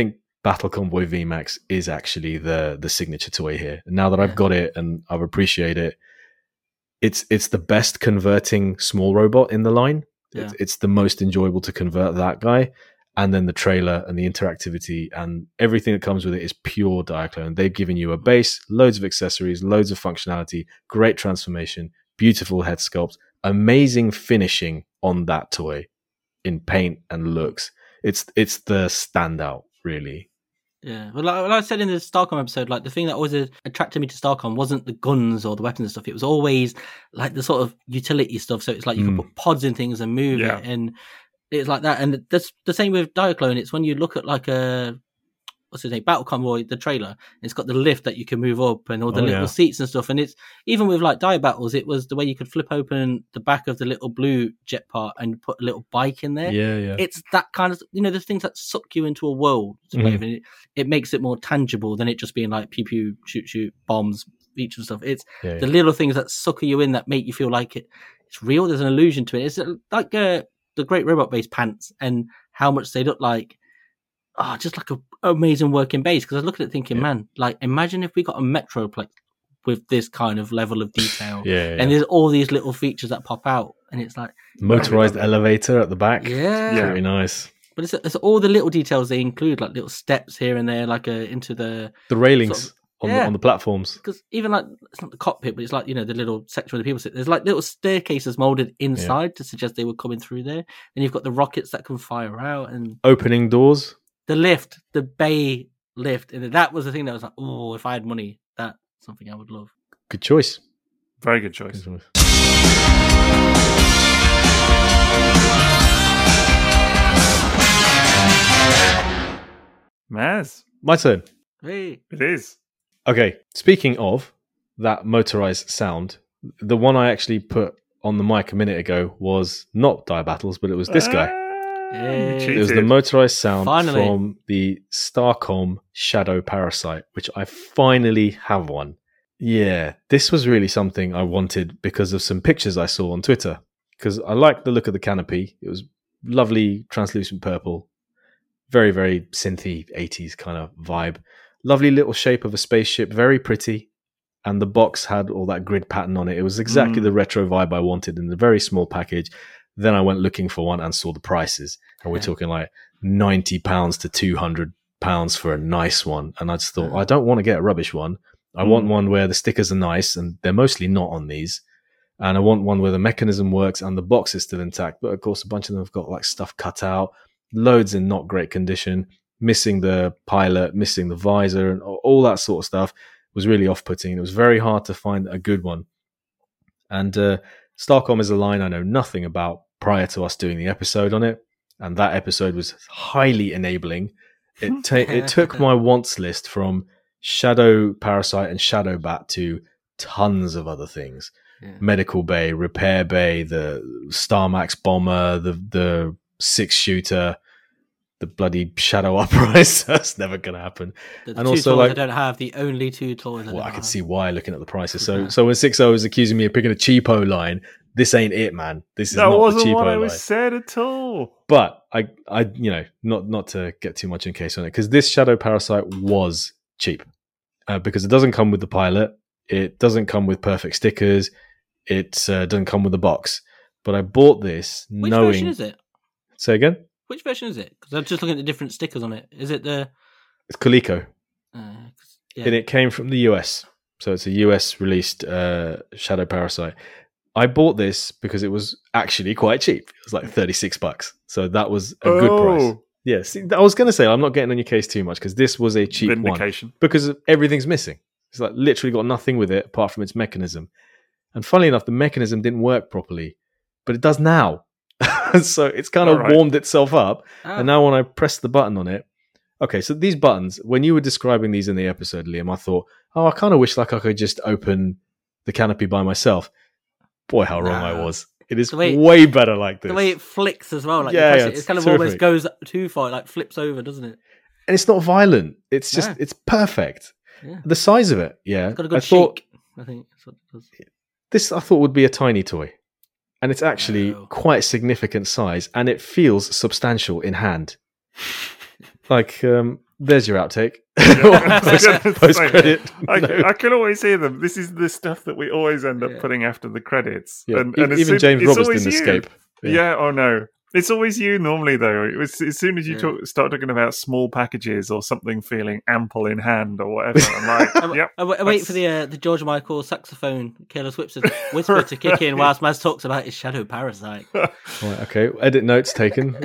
Battle Convoy VMAX is actually the signature toy here. Now that I've got it and I've appreciated it, it's the best converting small robot in the line. Yeah. It's the most enjoyable to convert that guy. And then the trailer and the interactivity and everything that comes with it is pure Diaclone. They've given you a base, loads of accessories, loads of functionality, great transformation, beautiful head sculpt, amazing finishing on that toy in paint and looks. It's the standout, really. Yeah, well, like I said in the Starcom episode, like the thing that always attracted me to Starcom wasn't the guns or the weapons and stuff. It was always like the sort of utility stuff. So it's like you can put pods in things and move it, and it's like that. And that's the same with Diaclone. It's when you look at like a Battle Convoy, the trailer, it's got the lift that you can move up and all the little seats and stuff. And it's even with like Dia Battles, it was the way you could flip open the back of the little blue jet part and put a little bike in there. Yeah. It's that kind of, the things that suck you into a world to play with. It makes it more tangible than it just being like pew pew, shoot, bombs, each and stuff. It's the little things that sucker you in that make you feel like it's real. There's an illusion to it. It's like the Great Robot Base pants and how much they look like. Just like a amazing working base. Because I was looking at it thinking, man, like imagine if we got a Metroplex with this kind of level of detail. And there's all these little features that pop out, and it's like motorized elevator at the back. Yeah, very nice. But it's all the little details they include, like little steps here and there, like into the railings. Sort of, on the platforms, because even like it's not the cockpit, but it's like the little section where the people sit. There's like little staircases molded inside to suggest they were coming through there. And you've got the rockets that can fire out and opening doors. The lift, the bay lift, and that was the thing that was like, oh, if I had money, that's something I would love. Good choice. Very good choice. Maz. My turn. Hey. It is. Okay, speaking of that motorized sound, the one I actually put on the mic a minute ago was not Dia Battles, but it was this guy. Hey. It was the motorized sound from the Starcom Shadow Parasite, which I finally have one. Yeah, this was really something I wanted because of some pictures I saw on Twitter. Because I liked the look of the canopy. It was lovely, translucent purple. Very, very synthy 80s kind of vibe. Lovely little shape of a spaceship, very pretty. And the box had all that grid pattern on it. It was exactly the retro vibe I wanted in a very small package. Then I went looking for one and saw the prices. And we're talking like £90 to £200 for a nice one. And I just thought, I don't want to get a rubbish one. I want one where the stickers are nice, and they're mostly not on these. And I want one where the mechanism works and the box is still intact. But of course, a bunch of them have got like stuff cut out, loads in not great condition, missing the pilot, missing the visor, and all that sort of stuff was really off-putting. It was very hard to find a good one. And Starcom is a line I know nothing about prior to us doing the episode on it. And that episode was highly enabling. It took my wants list from Shadow Parasite and Shadow Bat to tons of other things. Medical bay, repair bay, the Star Max bomber, the 6-shooter, the bloody Shadow Uprise. That's never going to happen. And also, like, I don't have the only two toys. Well, I can see why looking at the prices. So when 6.0 was accusing me of picking a cheapo line, this ain't it, man. This is not the cheapo line. That wasn't what I was said at all. But I not to get too much in case on it, because this Shadow Parasite was cheap because it doesn't come with the pilot. It doesn't come with perfect stickers. It doesn't come with the box. But I bought this knowing... Which version is it? Say again? Which version is it? Because I'm just looking at the different stickers on it. Is it the... It's Coleco. Yeah. And it came from the US. So it's a US-released Shadow Parasite. I bought this because it was actually quite cheap. It was like $36. So that was a good price. Yeah, see, I was going to say, I'm not getting on your case too much because this was a cheap Vindication. One. Because everything's missing. It's like literally got nothing with it apart from its mechanism. And funnily enough, the mechanism didn't work properly, but it does now. So it's kind of warmed itself up. And now when I press the button on it, okay, so these buttons, when you were describing these in the episode, Liam, I thought, I kind of wish like I could just open the canopy by myself. Boy, how wrong I was. It is way better like this. The way it flicks as well. Like it kind of terrific. Almost goes too far, like flips over, doesn't it? And it's not violent. It's just, it's perfect. Yeah. The size of it, It's got a good shake, I think that's what it does. This, I thought, would be a tiny toy. And it's actually quite significant size, and it feels substantial in hand. Like, There's your outtake. Post credit. I can always hear them. This is the stuff that we always end up putting after the credits. Yeah. And even James Roberts didn't escape. Yeah. Oh no. It's always you normally, though. As soon as you start talking about small packages or something feeling ample in hand or whatever, I'm like, yep. I wait for the George Michael saxophone Careless Whisper to kick in whilst Maz talks about his shadow parasite. Right, okay, edit notes taken.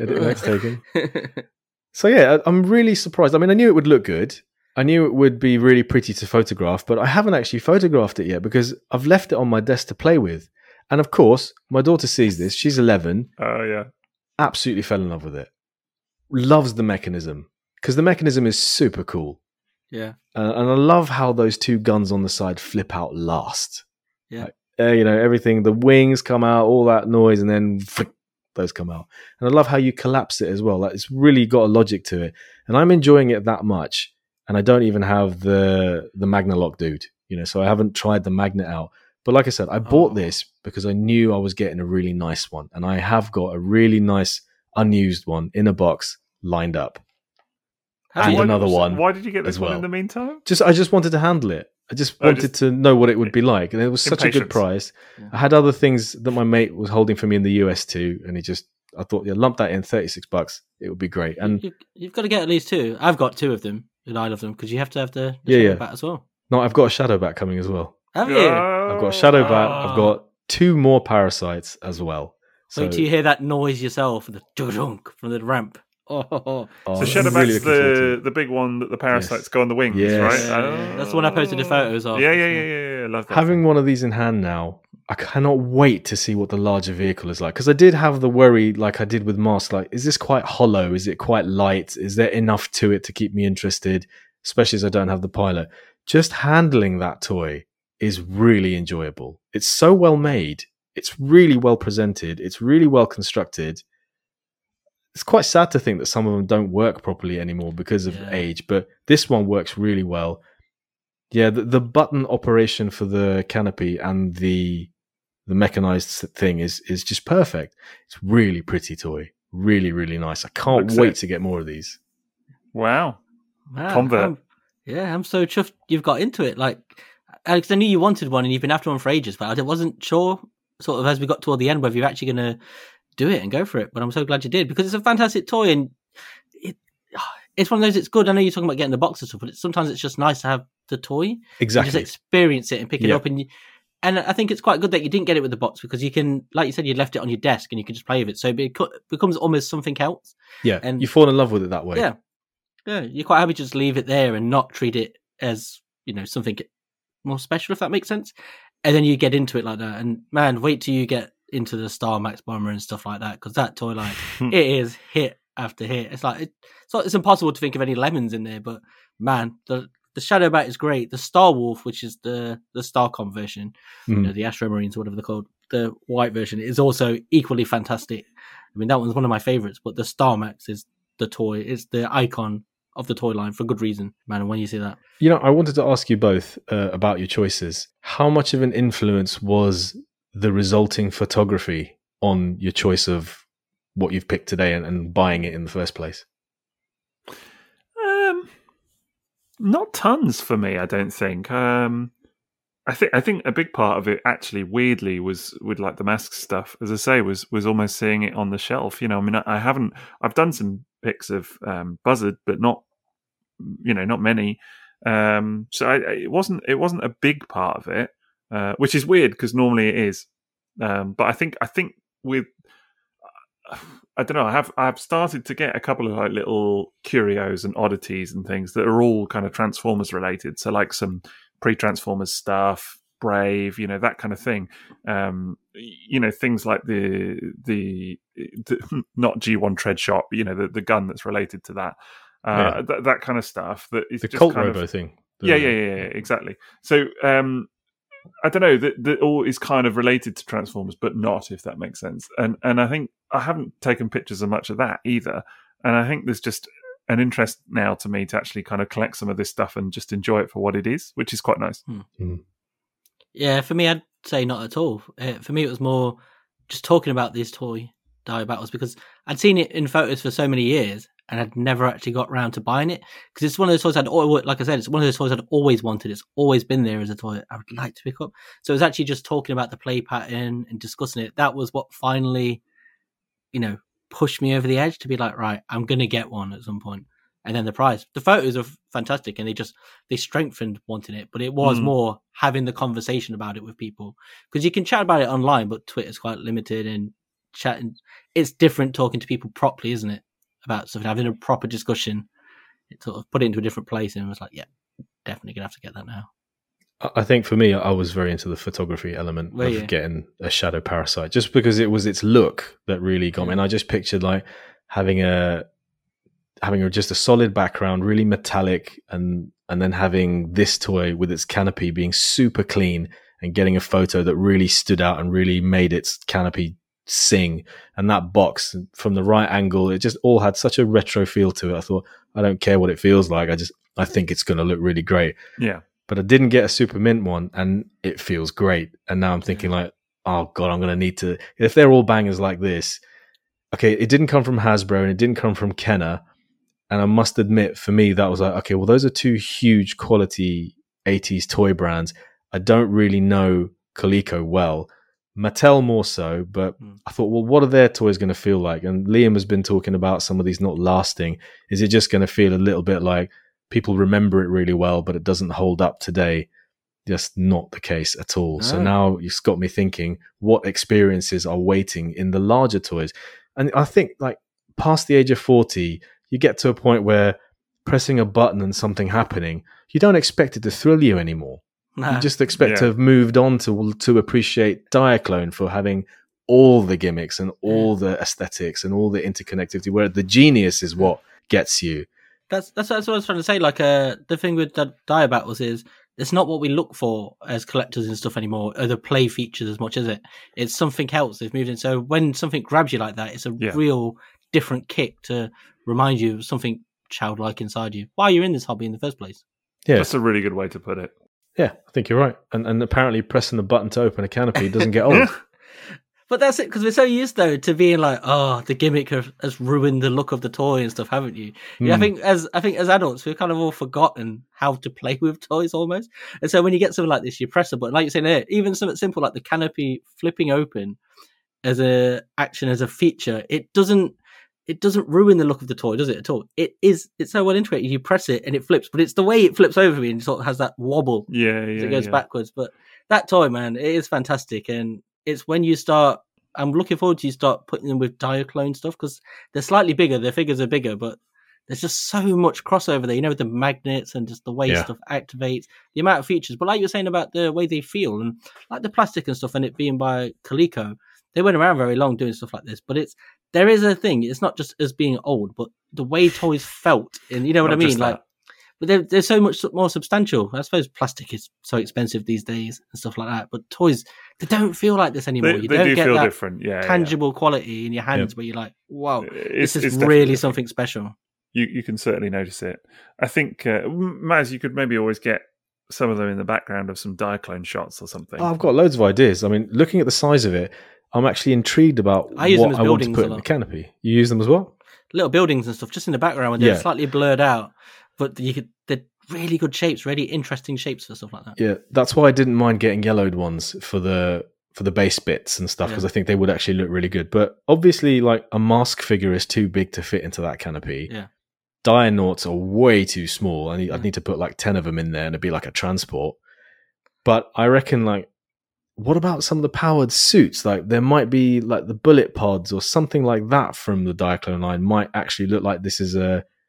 So yeah, I'm really surprised. I mean, I knew it would look good. I knew it would be really pretty to photograph, but I haven't actually photographed it yet because I've left it on my desk to play with. And of course, my daughter sees this. She's 11. Oh, yeah. Absolutely fell in love with it. Loves the mechanism because the mechanism is super cool. Yeah. And I love how those two guns on the side flip out last. Yeah. Like, everything, the wings come out, all that noise, and then flick, those come out. And I love how you collapse it as well. Like, it's really got a logic to it. And I'm enjoying it that much. And I don't even have the Magnalock dude, so I haven't tried the magnet out. But like I said, I bought this because I knew I was getting a really nice one. And I have got a really nice unused one in a box lined up. And another one. Why did you get this one in the meantime? I just wanted to handle it. I just wanted to know what it would be like. And it was such a good price. Yeah. I had other things that my mate was holding for me in the US too. And I thought, lump that in, $36. It would be great. And you've got to get at least two. I've got two of them, and I love them because you have to have the shadow bat as well. No, I've got a shadow bat coming as well. Have you? I've got a shadow bat. I've got 2 more parasites as well. So wait till you hear that noise yourself, the dunk from the ramp. So shadow bat's the big one that the parasites go on the wings, right? Yeah. That's the one I posted the photos of. Yeah. I love that. Having one of these in hand now, I cannot wait to see what the larger vehicle is like. Because I did have the worry, like I did with Mask, like, is this quite hollow? Is it quite light? Is there enough to it to keep me interested? Especially as I don't have the pilot. Just handling that toy is really enjoyable. It's so well made. It's really well presented. It's really well constructed. It's quite sad to think that some of them don't work properly anymore because of age, but this one works really well. Yeah, the button operation for the canopy and the mechanized thing is just perfect. It's really pretty toy. Really, really nice. I can't wait to get more of these. Wow. Convert. I'm so chuffed you've got into it. Like, Alex, I knew you wanted one and you've been after one for ages, but I wasn't sure, sort of, as we got toward the end, whether you're actually going to do it and go for it. But I'm so glad you did, because it's a fantastic toy, and it's one of those, it's good. I know you're talking about getting the box and stuff, but sometimes it's just nice to have the toy. Exactly. Just experience it and pick it up. And I think it's quite good that you didn't get it with the box, because you can, like you said, you left it on your desk and you can just play with it. So it becomes almost something else. Yeah, and you fall in love with it that way. Yeah, you're quite happy to just leave it there and not treat it as, something more special, if that makes sense. And then you get into it like that. And man, wait till you get into the Star Max Bomber and stuff like that, because that toy line, it is hit after hit. It's like it's impossible to think of any lemons in there. But man, the Shadow Bat is great. The Star Wolf, which is the Starcom version, the Astro Marines, whatever they're called, the white version, is also equally fantastic. I mean, that one's one of my favorites. But the Star Max is the toy. It's the icon of the toy line for good reason, man. And when you see that, I wanted to ask you both about your choices. How much of an influence was the resulting photography on your choice of what you've picked today and buying it in the first place? Not tons for me, I don't think. I think a big part of it, actually, weirdly, was with like the Mask stuff. As I say, was almost seeing it on the shelf. I've done some pics of Buzzard, but not many. So it wasn't a big part of it, which is weird because normally it is. But I think with, I don't know, I've started to get a couple of like little curios and oddities and things that are all kind of Transformers related. So like some pre-Transformers stuff, Brave, that kind of thing. Things like the not G1 Tread Shot, the gun that's related to that. That kind of stuff. That is the just Colt kind Robo of, thing. Yeah, exactly. So I don't know, that all is kind of related to Transformers, but not, if that makes sense. And I think I haven't taken pictures of much of that either. And I think there's just an interest now to me to actually kind of collect some of this stuff and just enjoy it for what it is, which is quite nice. Yeah, for me, I'd say not at all. For me, it was more just talking about these toy die battles, because I'd seen it in photos for so many years, and I'd never actually got around to buying it because it's one of those toys like I said, it's one of those toys I'd always wanted. It's always been there as a toy I would like to pick up. So it was actually just talking about the play pattern and discussing it. That was what finally, pushed me over the edge to be like, right, I'm going to get one at some point. And then the price. The photos are fantastic and they strengthened wanting it, but it was more having the conversation about it with people because you can chat about it online, but Twitter's quite limited and chatting. It's different talking to people properly, isn't it? About something, having a proper discussion. It sort of put it into a different place and was like, yeah, definitely going to have to get that now. I think for me, I was very into the photography element of getting a Shadow Parasite, just because it was its look that really got me. And I just pictured like having just a solid background, really metallic, and then having this toy with its canopy being super clean and getting a photo that really stood out and really made its canopy sing. And that box from the right angle, it just all had such a retro feel to it. I thought, I don't care what it feels like. I think it's going to look really great. Yeah. But I didn't get a Super Mint one, and it feels great. And now I'm thinking like, oh God, I'm going to need to, if they're all bangers like this, okay, it didn't come from Hasbro and it didn't come from Kenner. And I must admit, for me, that was like, okay, well, those are two huge quality 80s toy brands. I don't really know Coleco well. Mattel more so, but I thought, well, what are their toys going to feel like? And Liam has been talking about some of these not lasting. Is it just going to feel a little bit like people remember it really well, but it doesn't hold up today? Just not the case at all. No. So now it's got me thinking, what experiences are waiting in the larger toys? And I think like past the age of 40, you get to a point where pressing a button and something happening, you don't expect it to thrill you anymore. Nah. You just expect to have moved on to appreciate Diaclone for having all the gimmicks and all the aesthetics and all the interconnectivity, where the genius is what gets you. That's what I was trying to say. Like the thing with the Dia Battles is it's not what we look for as collectors and stuff anymore, or the play features as much as it. It's something else they've moved in. So when something grabs you like that, it's a real different kick to remind you of something childlike inside you. Why you're in this hobby in the first place. Yeah, that's a really good way to put it. Yeah, I think you're right. And apparently pressing the button to open a canopy doesn't get old. But that's it, because we're so used, though, to being like, oh, the gimmick has ruined the look of the toy and stuff, haven't you? Yeah, I think as adults, we've kind of all forgotten how to play with toys almost. And so when you get something like this, you press a button, like you're saying there, even something simple like the canopy flipping open as a action, as a feature, it doesn't ruin the look of the toy, does it, at all? It's so well integrated. You press it and it flips, but it's the way it flips over me and sort of has that wobble. Yeah. It goes backwards. But that toy, man, it is fantastic. And it's when you start, I'm looking forward to you start putting them with Diaclone stuff, because they're slightly bigger, their figures are bigger, but there's just so much crossover there, with the magnets and just the way stuff activates, the amount of features. But like you were saying about the way they feel and like the plastic and stuff, and it being by Coleco, they weren't around very long doing stuff like this, but there is a thing. It's not just as being old, but the way toys felt, and you know what I mean? Like, but they're so much more substantial. I suppose plastic is so expensive these days and stuff like that, but toys, they don't feel like this anymore. They don't get feel that different. Tangible quality in your hands where you're like, wow, this is really something special. You can certainly notice it. I think, Maz, you could maybe always get some of them in the background of some Diaclone shots or something. Oh, I've got loads of ideas. I mean, looking at the size of it, I'm actually intrigued about what I want to put in the canopy. You use them as well? Little buildings and stuff, just in the background when they're slightly blurred out. But they're really good shapes, really interesting shapes for stuff like that. Yeah, that's why I didn't mind getting yellowed ones for the base bits and stuff, because I think they would actually look really good. But obviously, like, a mask figure is too big to fit into that canopy. Yeah. Dianauts are way too small. I'd need to put like 10 of them in there, and it'd be like a transport. But I reckon, like, what about some of the powered suits? Like, there might be like the bullet pods or something like that from the Diaclone line might actually look like this is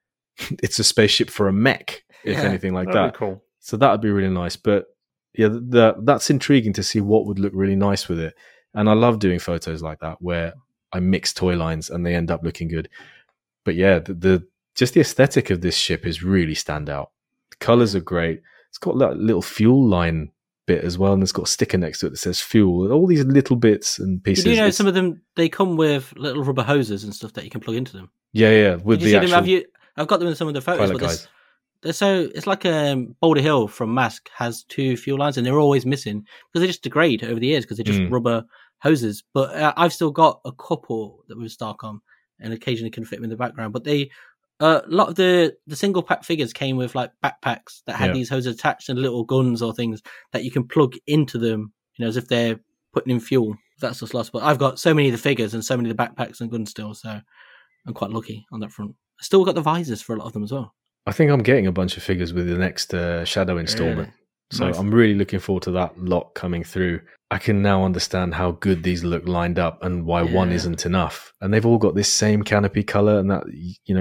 it's a spaceship for a mech, if anything like that. Cool. So that would be really nice. But yeah, that's intriguing to see what would look really nice with it. And I love doing photos like that where I mix toy lines and they end up looking good. But yeah, just the aesthetic of this ship is really standout. The colors are great. It's got that little fuel line bit as well, and it's got a sticker next to it that says fuel. All these little bits and pieces. You know, some of them, they come with little rubber hoses and stuff that you can plug into them. Yeah. With the actual... I've got them in some of the photos, but they're so, it's like Boulder Hill from Mask has 2 fuel lines, and they're always missing because they just degrade over the years because they're just rubber hoses. But I've still got a couple that with Starcom, and occasionally can fit them in the background. But they A lot of the single pack figures came with like backpacks that had these hoses attached and little guns or things that you can plug into them, as if they're putting in fuel. That's just lost. But I've got so many of the figures and so many of the backpacks and guns still, so I'm quite lucky on that front. I still got the visors for a lot of them as well. I think I'm getting a bunch of figures with the next Shadow installment. Really? So Nice. I'm really looking forward to that lot coming through. I can now understand how good these look lined up and why one isn't enough. And they've all got this same canopy color and that,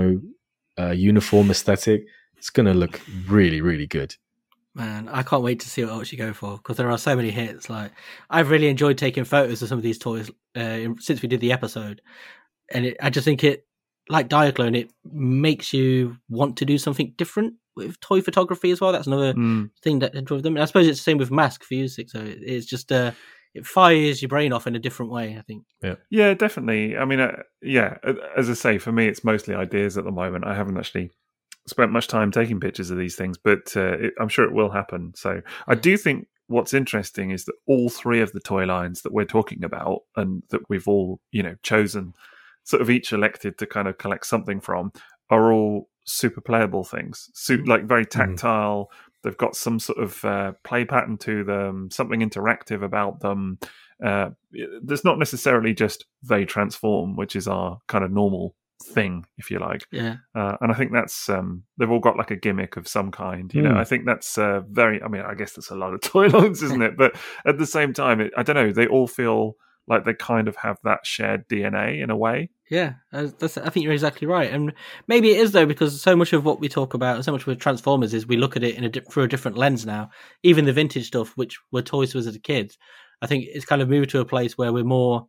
uniform aesthetic. It's going to look really, really good. Man, I can't wait to see what else you go for, because there are so many hits. Like, I've really enjoyed taking photos of some of these toys since we did the episode. And I just think it, like Diaclone, it makes you want to do something different with toy photography as well. That's another thing that drove them. And I suppose it's the same with Mask for you, Six. So it's just it fires your brain off in a different way, I think. Yeah, definitely. I mean, as I say, for me, it's mostly ideas at the moment. I haven't actually spent much time taking pictures of these things, but I'm sure it will happen. So I do think what's interesting is that all three of the toy lines that we're talking about and that we've all, chosen, sort of each elected to kind of collect something from, are all super playable things. Like very tactile. They've got some sort of play pattern to them, something interactive about them. There's not necessarily just they transform, which is our kind of normal thing, if you like. Yeah. And I think that's they've all got like a gimmick of some kind. I think that's very. I mean, I guess that's a lot of toy lines, isn't it? But at the same time, I don't know. They all feel like they kind of have that shared DNA in a way. Yeah, I think you're exactly right. And maybe it is, though, because so much of what we talk about, and so much with Transformers, is we look at it through a different lens now. Even the vintage stuff, which were toys to us as kids, I think it's kind of moved to a place where we're more,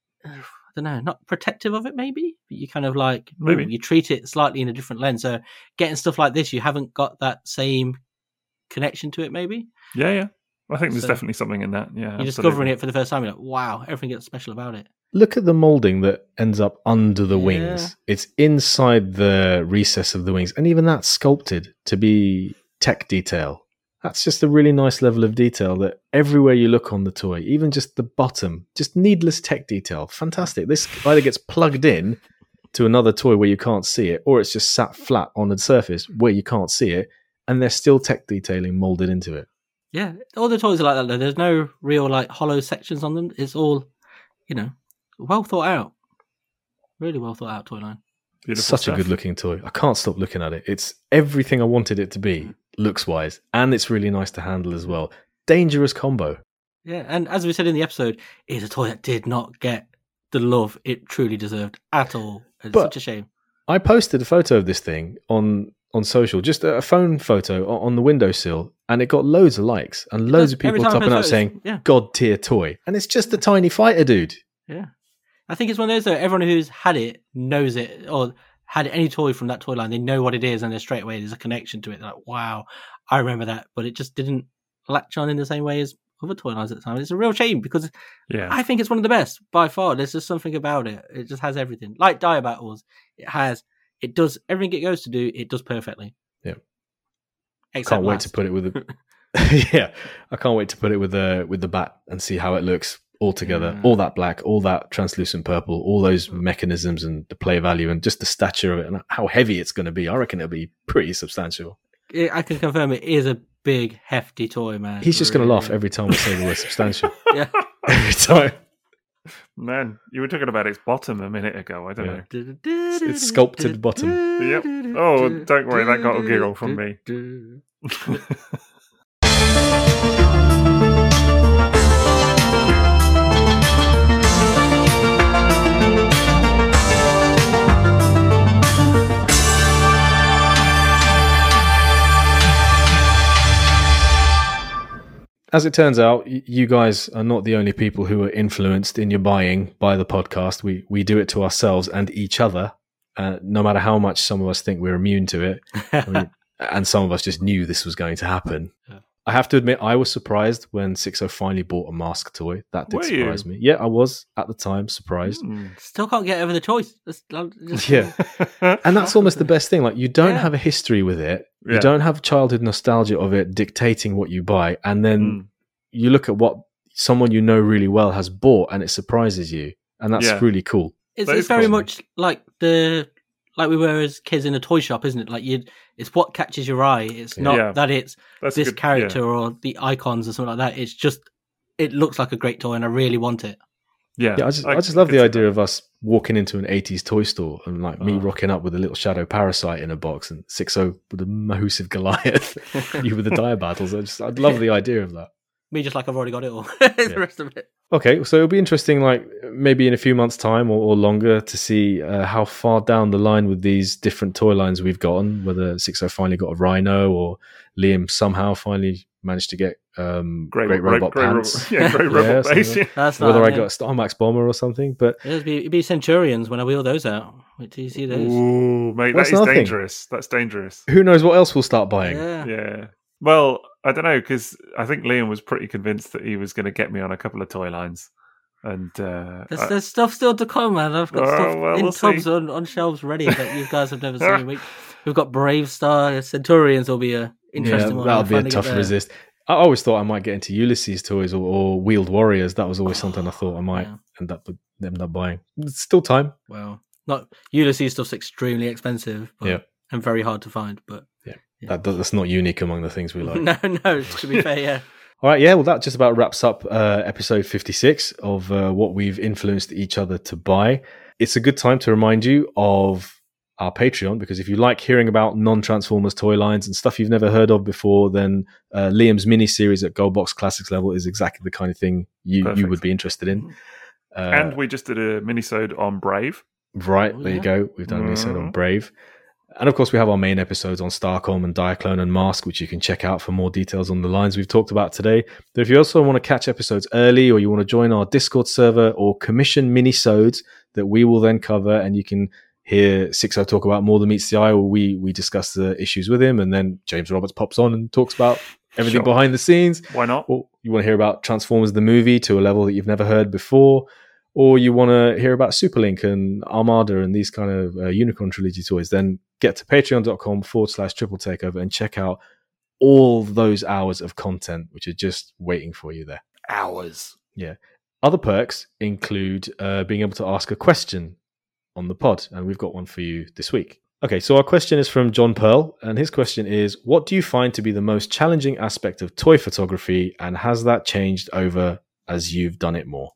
I don't know, not protective of it, maybe? But you kind of like, Maybe. you treat it slightly in a different lens. So getting stuff like this, you haven't got that same connection to it, maybe? Yeah. I think there's definitely something in that. Yeah, you're discovering it for the first time. You're like, wow, everything gets special about it. Look at the molding that ends up under the wings. It's inside the recess of the wings. And even that's sculpted to be tech detail. That's just a really nice level of detail that everywhere you look on the toy, even just the bottom, just needless tech detail. Fantastic. This either gets plugged in to another toy where you can't see it, or it's just sat flat on the surface where you can't see it, and there's still tech detailing molded into it. Yeah, all the toys are like that, though. There's no real like hollow sections on them. It's all, well thought out. Really well thought out toy line. Beautiful Such stuff. a good looking toy. I can't stop looking at it. It's everything I wanted it to be, looks wise, and it's really nice to handle as well. Dangerous combo. Yeah, and as we said in the episode, it's a toy that did not get the love it truly deserved at all. It's such a shame. I posted a photo of this thing on social, just a phone photo on the windowsill, and it got loads of likes and loads of people topping up saying, God tier toy. And it's just a tiny fighter, dude. Yeah. I think it's one of those, though, everyone who's had it knows it, or had any toy from that toy line, they know what it is, and they're straight away, there's a connection to it. They're like, wow, I remember that. But it just didn't latch on in the same way as other toy lines at the time. It's a real shame, because I think it's one of the best, by far. There's just something about it. It just has everything. Like Dire Battles, it does everything it goes to do, it does perfectly. Yeah. Except can't wait to put it with I can't wait to put it with the bat and see how it looks all together. All that black, all that translucent purple, all those mechanisms and the play value and just the stature of it and how heavy it's going to be. I reckon it'll be pretty substantial. I can confirm it is a big, hefty toy, man. He's just going to laugh every time we say the word substantial. Yeah. Every time. Man, you were talking about its bottom a minute ago. I don't know. It's sculpted bottom. Yep. Oh, don't worry, that got a giggle from me. As it turns out, you guys are not the only people who are influenced in your buying by the podcast. We do it to ourselves and each other, no matter how much some of us think we're immune to it. And some of us just knew this was going to happen. Yeah. I have to admit, I was surprised when 60 finally bought a Mask toy. That did surprise me. Yeah, I was, at the time, surprised. Still can't get over the choice. Yeah. And that's almost the best thing. Like, you don't have a history with it. Yeah. You don't have childhood nostalgia of it dictating what you buy. And then you look at what someone you know really well has bought and it surprises you. And that's really cool. It's very much like the like we were as kids in a toy shop, isn't it? Like it's what catches your eye. It's not that it's That's this good, character or the icons or something like that. It's just it looks like a great toy, and I really want it. Yeah, I just love the idea of us walking into an 80s toy store and like me rocking up with a little shadow parasite in a box and Sixo with a massive Goliath, you with the dire battles. I'd love the idea of that. Me just like I've already got it all. The rest of it. Okay, so it'll be interesting, like maybe in a few months' time or longer, to see how far down the line with these different toy lines we've gotten. Whether Sixo finally got a Rhino or Liam somehow finally managed to get great robot pants. Great robot base. That's whether I got a Star Max bomber or something, but it'd be Centurions when I wheel those out. Wait till you see those. Ooh, mate, that is dangerous. That's dangerous. Who knows what else we'll start buying? Yeah. Well, I don't know, because I think Liam was pretty convinced that he was going to get me on a couple of toy lines. And there's stuff still to come, man. I've got stuff in tubs on shelves ready that you guys have never seen. We've got Brave Star, Centurions will be a interesting one. That'll be a tough resist. I always thought I might get into Ulysses toys or Wheeled Warriors. That was always something I thought I might end up buying. It's still time. Well, not Ulysses stuff's extremely expensive, and very hard to find. But that's not unique among the things we like. No. To be fair, yeah. All right, well, that just about wraps up episode 56 of what we've influenced each other to buy. It's a good time to remind you of our Patreon, because if you like hearing about non-Transformers toy lines and stuff you've never heard of before, then Liam's mini-series at Goldbox Classics level is exactly the kind of thing you would be interested in. And we just did a mini-sode on Brave. Right, there you go. We've done a mini-sode on Brave. And of course, we have our main episodes on Starcom and Diaclone and Mask, which you can check out for more details on the lines we've talked about today. But if you also want to catch episodes early, or you want to join our Discord server or commission mini-sodes that we will then cover, and you can hear Sixo talk about More Than Meets the Eye, or we discuss the issues with him, and then James Roberts pops on and talks about everything behind the scenes. Why not? Or you want to hear about Transformers the movie to a level that you've never heard before, or you want to hear about Superlink and Armada and these kind of Unicron Trilogy toys, then get to patreon.com/triple takeover and check out all those hours of content which are just waiting for you there. Hours. Yeah. Other perks include being able to ask a question on the pod, and we've got one for you this week. Okay, so our question is from John Pearl, and his question is, what do you find to be the most challenging aspect of toy photography, and has that changed over as you've done it more?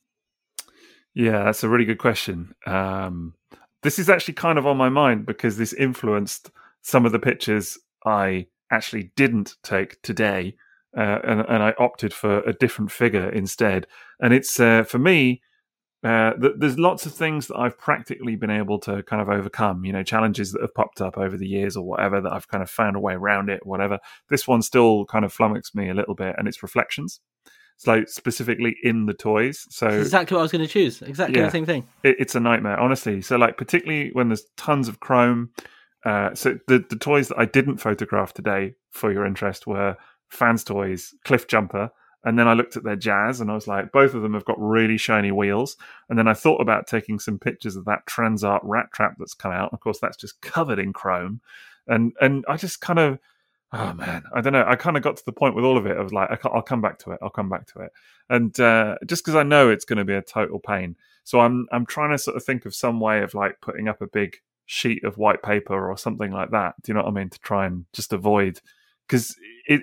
Yeah, that's a really good question. This is actually kind of on my mind because this influenced some of the pictures I actually didn't take today, and I opted for a different figure instead. And it's, for me, there's lots of things that I've practically been able to kind of overcome, challenges that have popped up over the years or whatever, that I've kind of found a way around it, whatever. This one still kind of flummoxed me a little bit, and it's reflections. So specifically in the toys. So that's exactly what I was going to choose. Exactly the same thing. It's a nightmare, honestly. So like particularly when there's tons of chrome. So the toys that I didn't photograph today for your interest were Fans Toys, Cliff Jumper. And then I looked at their Jazz and I was like, both of them have got really shiny wheels. And then I thought about taking some pictures of that Transart Rat Trap that's come out. Of course, that's just covered in chrome. And I just kind of, oh man, I don't know. I kind of got to the point with all of it. I was like, I'll come back to it. And just because I know it's going to be a total pain. So I'm trying to sort of think of some way of like putting up a big sheet of white paper or something like that. Do you know what I mean? To try and just avoid, because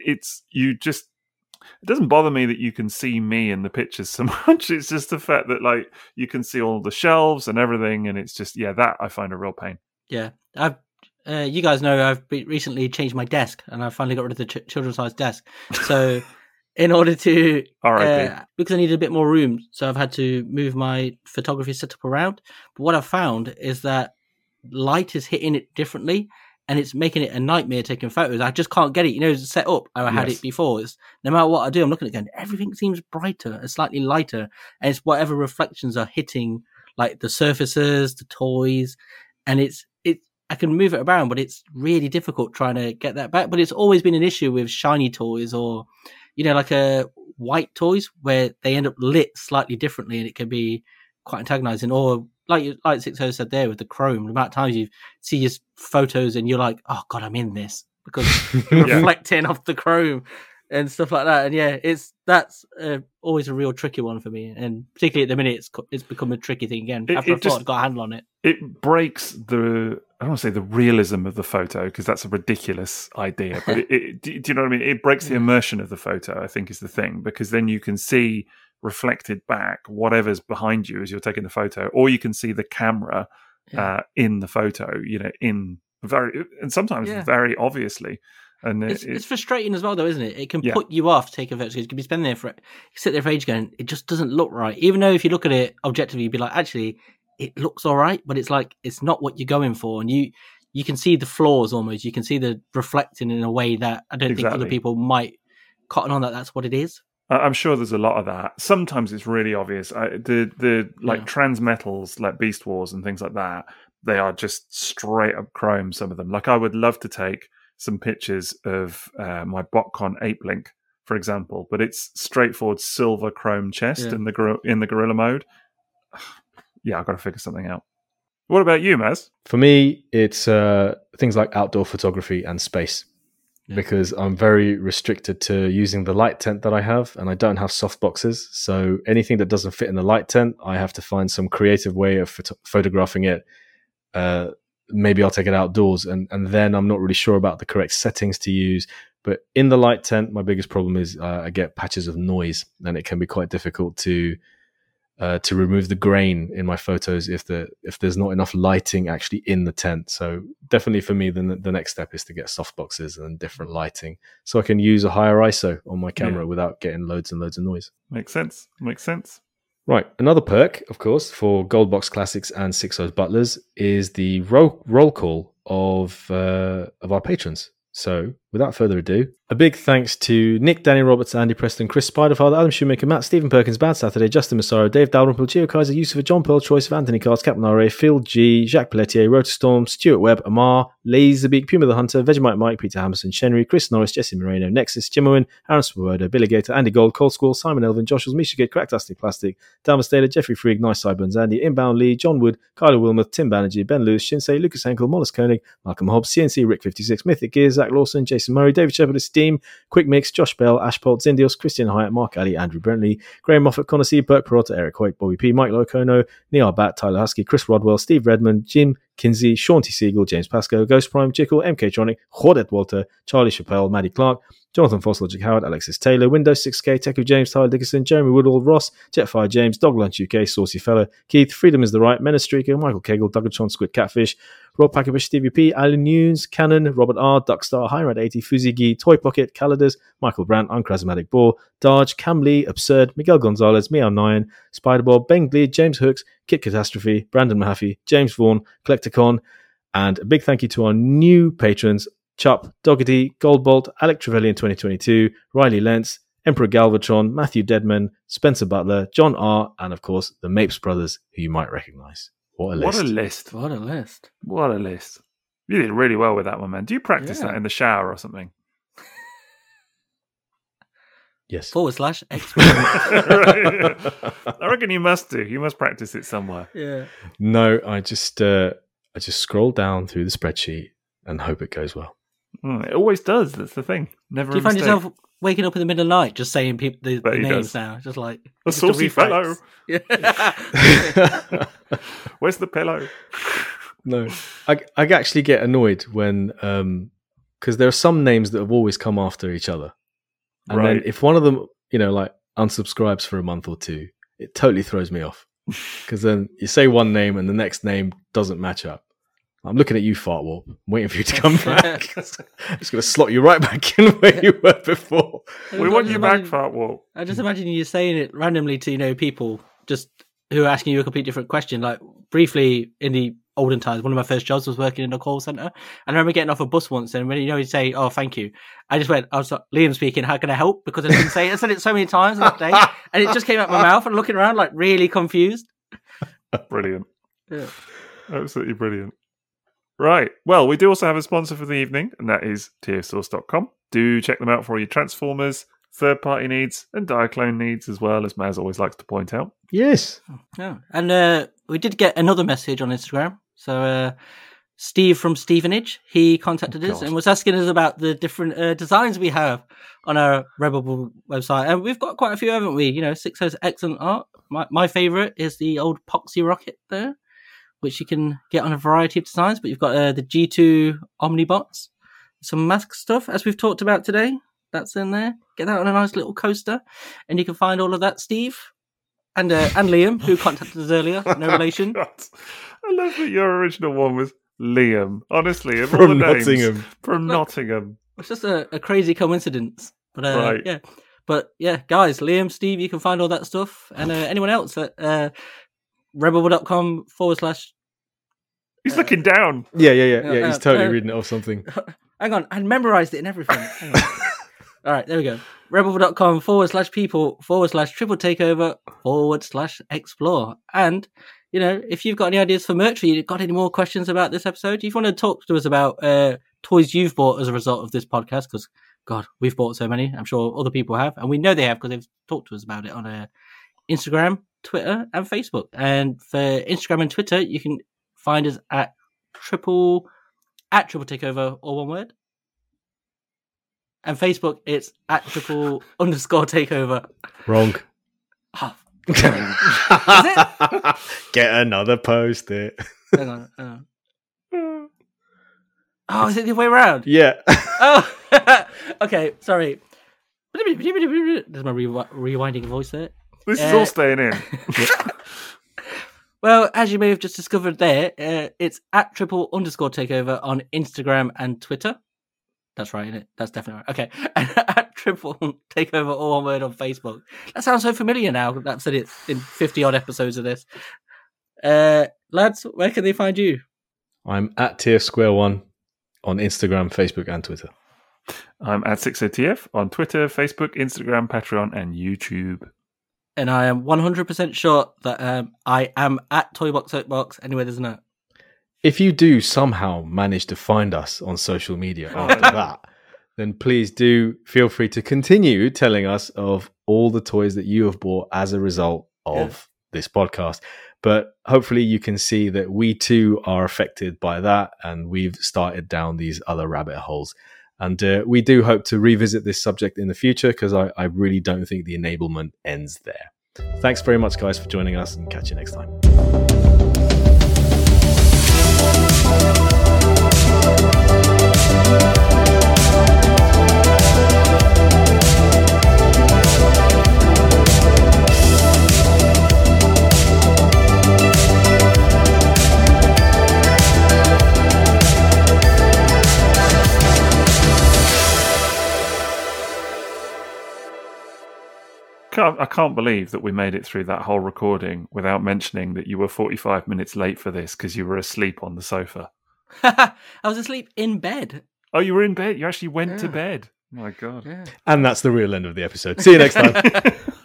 it doesn't bother me that you can see me in the pictures so much. It's just the fact that like you can see all the shelves and everything, and it's just that I find a real pain. Yeah, you guys know I've recently changed my desk, and I finally got rid of the children's size desk. So in order to because I needed a bit more room, so I've had to move my photography setup around. But what I've found is that light is hitting it differently, and it's making it a nightmare taking photos. I just can't get it, set up how I had it before. It's, no matter what I do, I'm looking at it going, everything seems brighter and slightly lighter, and it's whatever reflections are hitting, like the surfaces, the toys, and I can move it around, but it's really difficult trying to get that back. But it's always been an issue with shiny toys or, like white toys where they end up lit slightly differently, and it can be quite antagonizing. Or like Sixo said there with the chrome, the amount of times you see your photos and you're like, oh God, I'm in this because reflecting off the chrome and stuff like that. And that's always a real tricky one for me. And particularly at the minute, it's become a tricky thing again. After I thought I'd got a handle on it. It breaks the don't want to say the realism of the photo because that's a ridiculous idea, but do you know what I mean? It breaks the immersion of the photo, I think is the thing, because then you can see reflected back whatever's behind you as you're taking the photo, or you can see the camera in the photo, in and sometimes very obviously. And it's frustrating as well, though, isn't it? It can put you off taking photos. You can be spending there you sit there for ages going, it just doesn't look right. Even though if you look at it objectively, you'd be like, actually, it looks all right, but it's like it's not what you're going for, and you can see the flaws almost. You can see the reflecting in a way that I don't think other people might cotton on that's what it is. I'm sure there's a lot of that. Sometimes it's really obvious. The trans metals like Beast Wars and things like that, they are just straight up chrome. Some of them, like I would love to take some pictures of my BotCon Ape Link, for example, but it's straightforward silver chrome chest in the gorilla mode. Yeah, I've got to figure something out. What about you, Maz? For me, it's things like outdoor photography and space, because I'm very restricted to using the light tent that I have, and I don't have soft boxes. So anything that doesn't fit in the light tent, I have to find some creative way of photographing it. Maybe I'll take it outdoors, and then I'm not really sure about the correct settings to use. But in the light tent, my biggest problem is I get patches of noise, and it can be quite difficult to remove the grain in my photos if there's not enough lighting actually in the tent. So definitely for me, the next step is to get softboxes and different lighting, so I can use a higher ISO on my camera without getting loads and loads of noise. Makes sense. Right. Another perk, of course, for Gold Box Classics and 6.0's Butlers is the roll call of our patrons. So, without further ado, a big thanks to Nick, Danny Roberts, Andy Preston, Chris Spiderfather, Adam Shoemaker, Matt, Stephen Perkins, Bad Saturday, Justin Massaro, Dave Dalrymple, Gio Kaiser, Yusufa, John Pearl, Choice of Anthony Cards, Captain R.A., Phil G, Jacques Pelletier, Rotorstorm, Stuart Webb, Amar, Laserbeak, Puma the Hunter, Vegemite Mike, Peter Hammerson, Shenry, Chris Norris, Jesse Moreno, Nexus, Jim Owen, Aaron Swoboda, Billy Gator, Andy Gold, Cold Squall, Simon Elvin, Joshua, Misha Gate, Cracktastic Plastic, Dalmas Taylor, Jeffrey Freak, Nice Sideburns, Andy, Inbound Lee, John Wood, Kyler Wilmoth, Tim Banerjee, Ben Lewis, Shinsei, Lucas Henkel, Mollis Koenig, Malcolm Hobbs, CNC, Rick 56, Mythic Gears, Zach Lawson, Jason Murray, David Shepard, Steam, Quick Mix, Josh Bell, Ashpolt, Zindios, Christian Hyatt, Mark Alley, Andrew Brentley, Graham Moffat, Connor C, Burke Peralta, Eric White, Bobby P, Mike Locono, Neil Bat, Tyler Husky, Chris Rodwell, Steve Redmond, Jim Kinsey, Sean T. Siegel, James Pascoe, Ghost Prime, Jickle, MK Tronic, Jordet Walter, Charlie Chappelle, Maddie Clark, Jonathan Foss, Logic Howard, Alexis Taylor, Windows 6K, Teku James, Tyler Dickinson, Jeremy Woodall, Ross, Jetfire James, Dog Lunch UK, Saucy Fella, Keith, Freedom is the Right, Menace Streaker, Michael Kegel, Douglas Squid Catfish, Rob Packovish, Stevie P, Alan Nunes, Cannon, Robert R, Duckstar, Hyrad 80, Fuzigi, Toy Pocket, Calidus, Michael Brandt, Unchrasmatic Boar, Darge, Cam Lee, Absurd, Miguel Gonzalez, Meow Nyan, Spiderbob, Ben Gleed, James Hooks, Kit Catastrophe, Brandon Mahaffey, James Vaughan, Collecticon, and a big thank you to our new patrons, Chup, Doggedy, Goldbolt, Alec Trevelyan 2022, Riley Lentz, Emperor Galvatron, Matthew Deadman, Spencer Butler, John R, and of course the Mapes brothers, who you might recognise. What a list. What a list. You did really well with that one, man. Do you practice that in the shower or something? Yes. /experiment. I reckon you must do. You must practice it somewhere. Yeah. No, I just scroll down through the spreadsheet and hope it goes well. It always does. That's the thing. Never. Do you find yourself waking up in the middle of the night just saying the names now? Just like a saucy fellow. Yeah. Where's the pillow? No, I actually get annoyed when because there are some names that have always come after each other, and then if one of them like unsubscribes for a month or two, it totally throws me off because then you say one name and the next name doesn't match up. I'm looking at you, Fartwarp. I'm waiting for you to come back. I'm just going to slot you right back in where you were before. We want you back, Fartwarp. I just imagine you saying it randomly to people just who are asking you a completely different question. Like briefly in the olden times, one of my first jobs was working in a call center, and I remember getting off a bus once, and when you say, "Oh, thank you," I just went, "I was like, Liam speaking. How can I help?" Because I didn't say it. I said it so many times that day, and it just came out my mouth. And looking around like really confused. Brilliant. Yeah, absolutely brilliant. Right. Well, we do also have a sponsor for the evening, and that is tiersource.com. Do check them out for all your Transformers, third-party needs, and Diaclone needs, as well, as Maz always likes to point out. Yes. Yeah. And we did get another message on Instagram. So Steve from Stevenage, he contacted us and was asking us about the different designs we have on our Rebel website. And we've got quite a few, haven't we? 6.0's excellent art. My favourite is the old Poxy rocket there, which you can get on a variety of designs. But you've got the G2 Omnibots, some mask stuff, as we've talked about today. That's in there. Get that on a nice little coaster. And you can find all of that, Steve. And Liam, who contacted us earlier. No relation. God. I love that your original one was Liam. Honestly, of all From the names, Nottingham. From Nottingham. It's just a crazy coincidence. But Right. yeah. But yeah, guys, Liam, Steve, you can find all that stuff. And anyone else at rebel.com / He's looking down. Yeah. He's totally reading it off something. Hang on, I memorized it and everything. Hang on. All right, there we go. Rebel.com / people / triple takeover / explore. And, you know, if you've got any ideas for merch, or you've got any more questions about this episode, if you want to talk to us about toys you've bought as a result of this podcast, because, God, we've bought so many. I'm sure other people have. And we know they have because they've talked to us about it on Instagram, Twitter, and Facebook. And for Instagram and Twitter, you can find us at triple takeover, all one word. And Facebook, it's at triple _takeover. Wrong. Oh, is it? Get another post-it. Hang on. Oh, is it the other way around? Yeah. Oh, okay. Sorry. There's my rewinding voice there. This is all staying in. Well, as you may have just discovered there, it's at triple _takeover on Instagram and Twitter. That's right, isn't it? That's definitely right. Okay. And at triple takeover, all one word, on Facebook. That sounds so familiar now. I've said it in 50 odd episodes of this. Lads, where can they find you? I'm at TF_1 on Instagram, Facebook, and Twitter. I'm at 60TF on Twitter, Facebook, Instagram, Patreon, and YouTube. And I am 100% sure that I am at Toybox Soapbox. Anyway, there's no. If you do somehow manage to find us on social media after that, then please do feel free to continue telling us of all the toys that you have bought as a result of this podcast. But hopefully you can see that we too are affected by that, and we've started down these other rabbit holes. And we do hope to revisit this subject in the future, because I really don't think the enablement ends there. Thanks very much, guys, for joining us, and catch you next time. I can't believe that we made it through that whole recording without mentioning that you were 45 minutes late for this because you were asleep on the sofa. I was asleep in bed. Oh, you were in bed? You actually went to bed? My God. Yeah. And that's the real end of the episode. See you next time.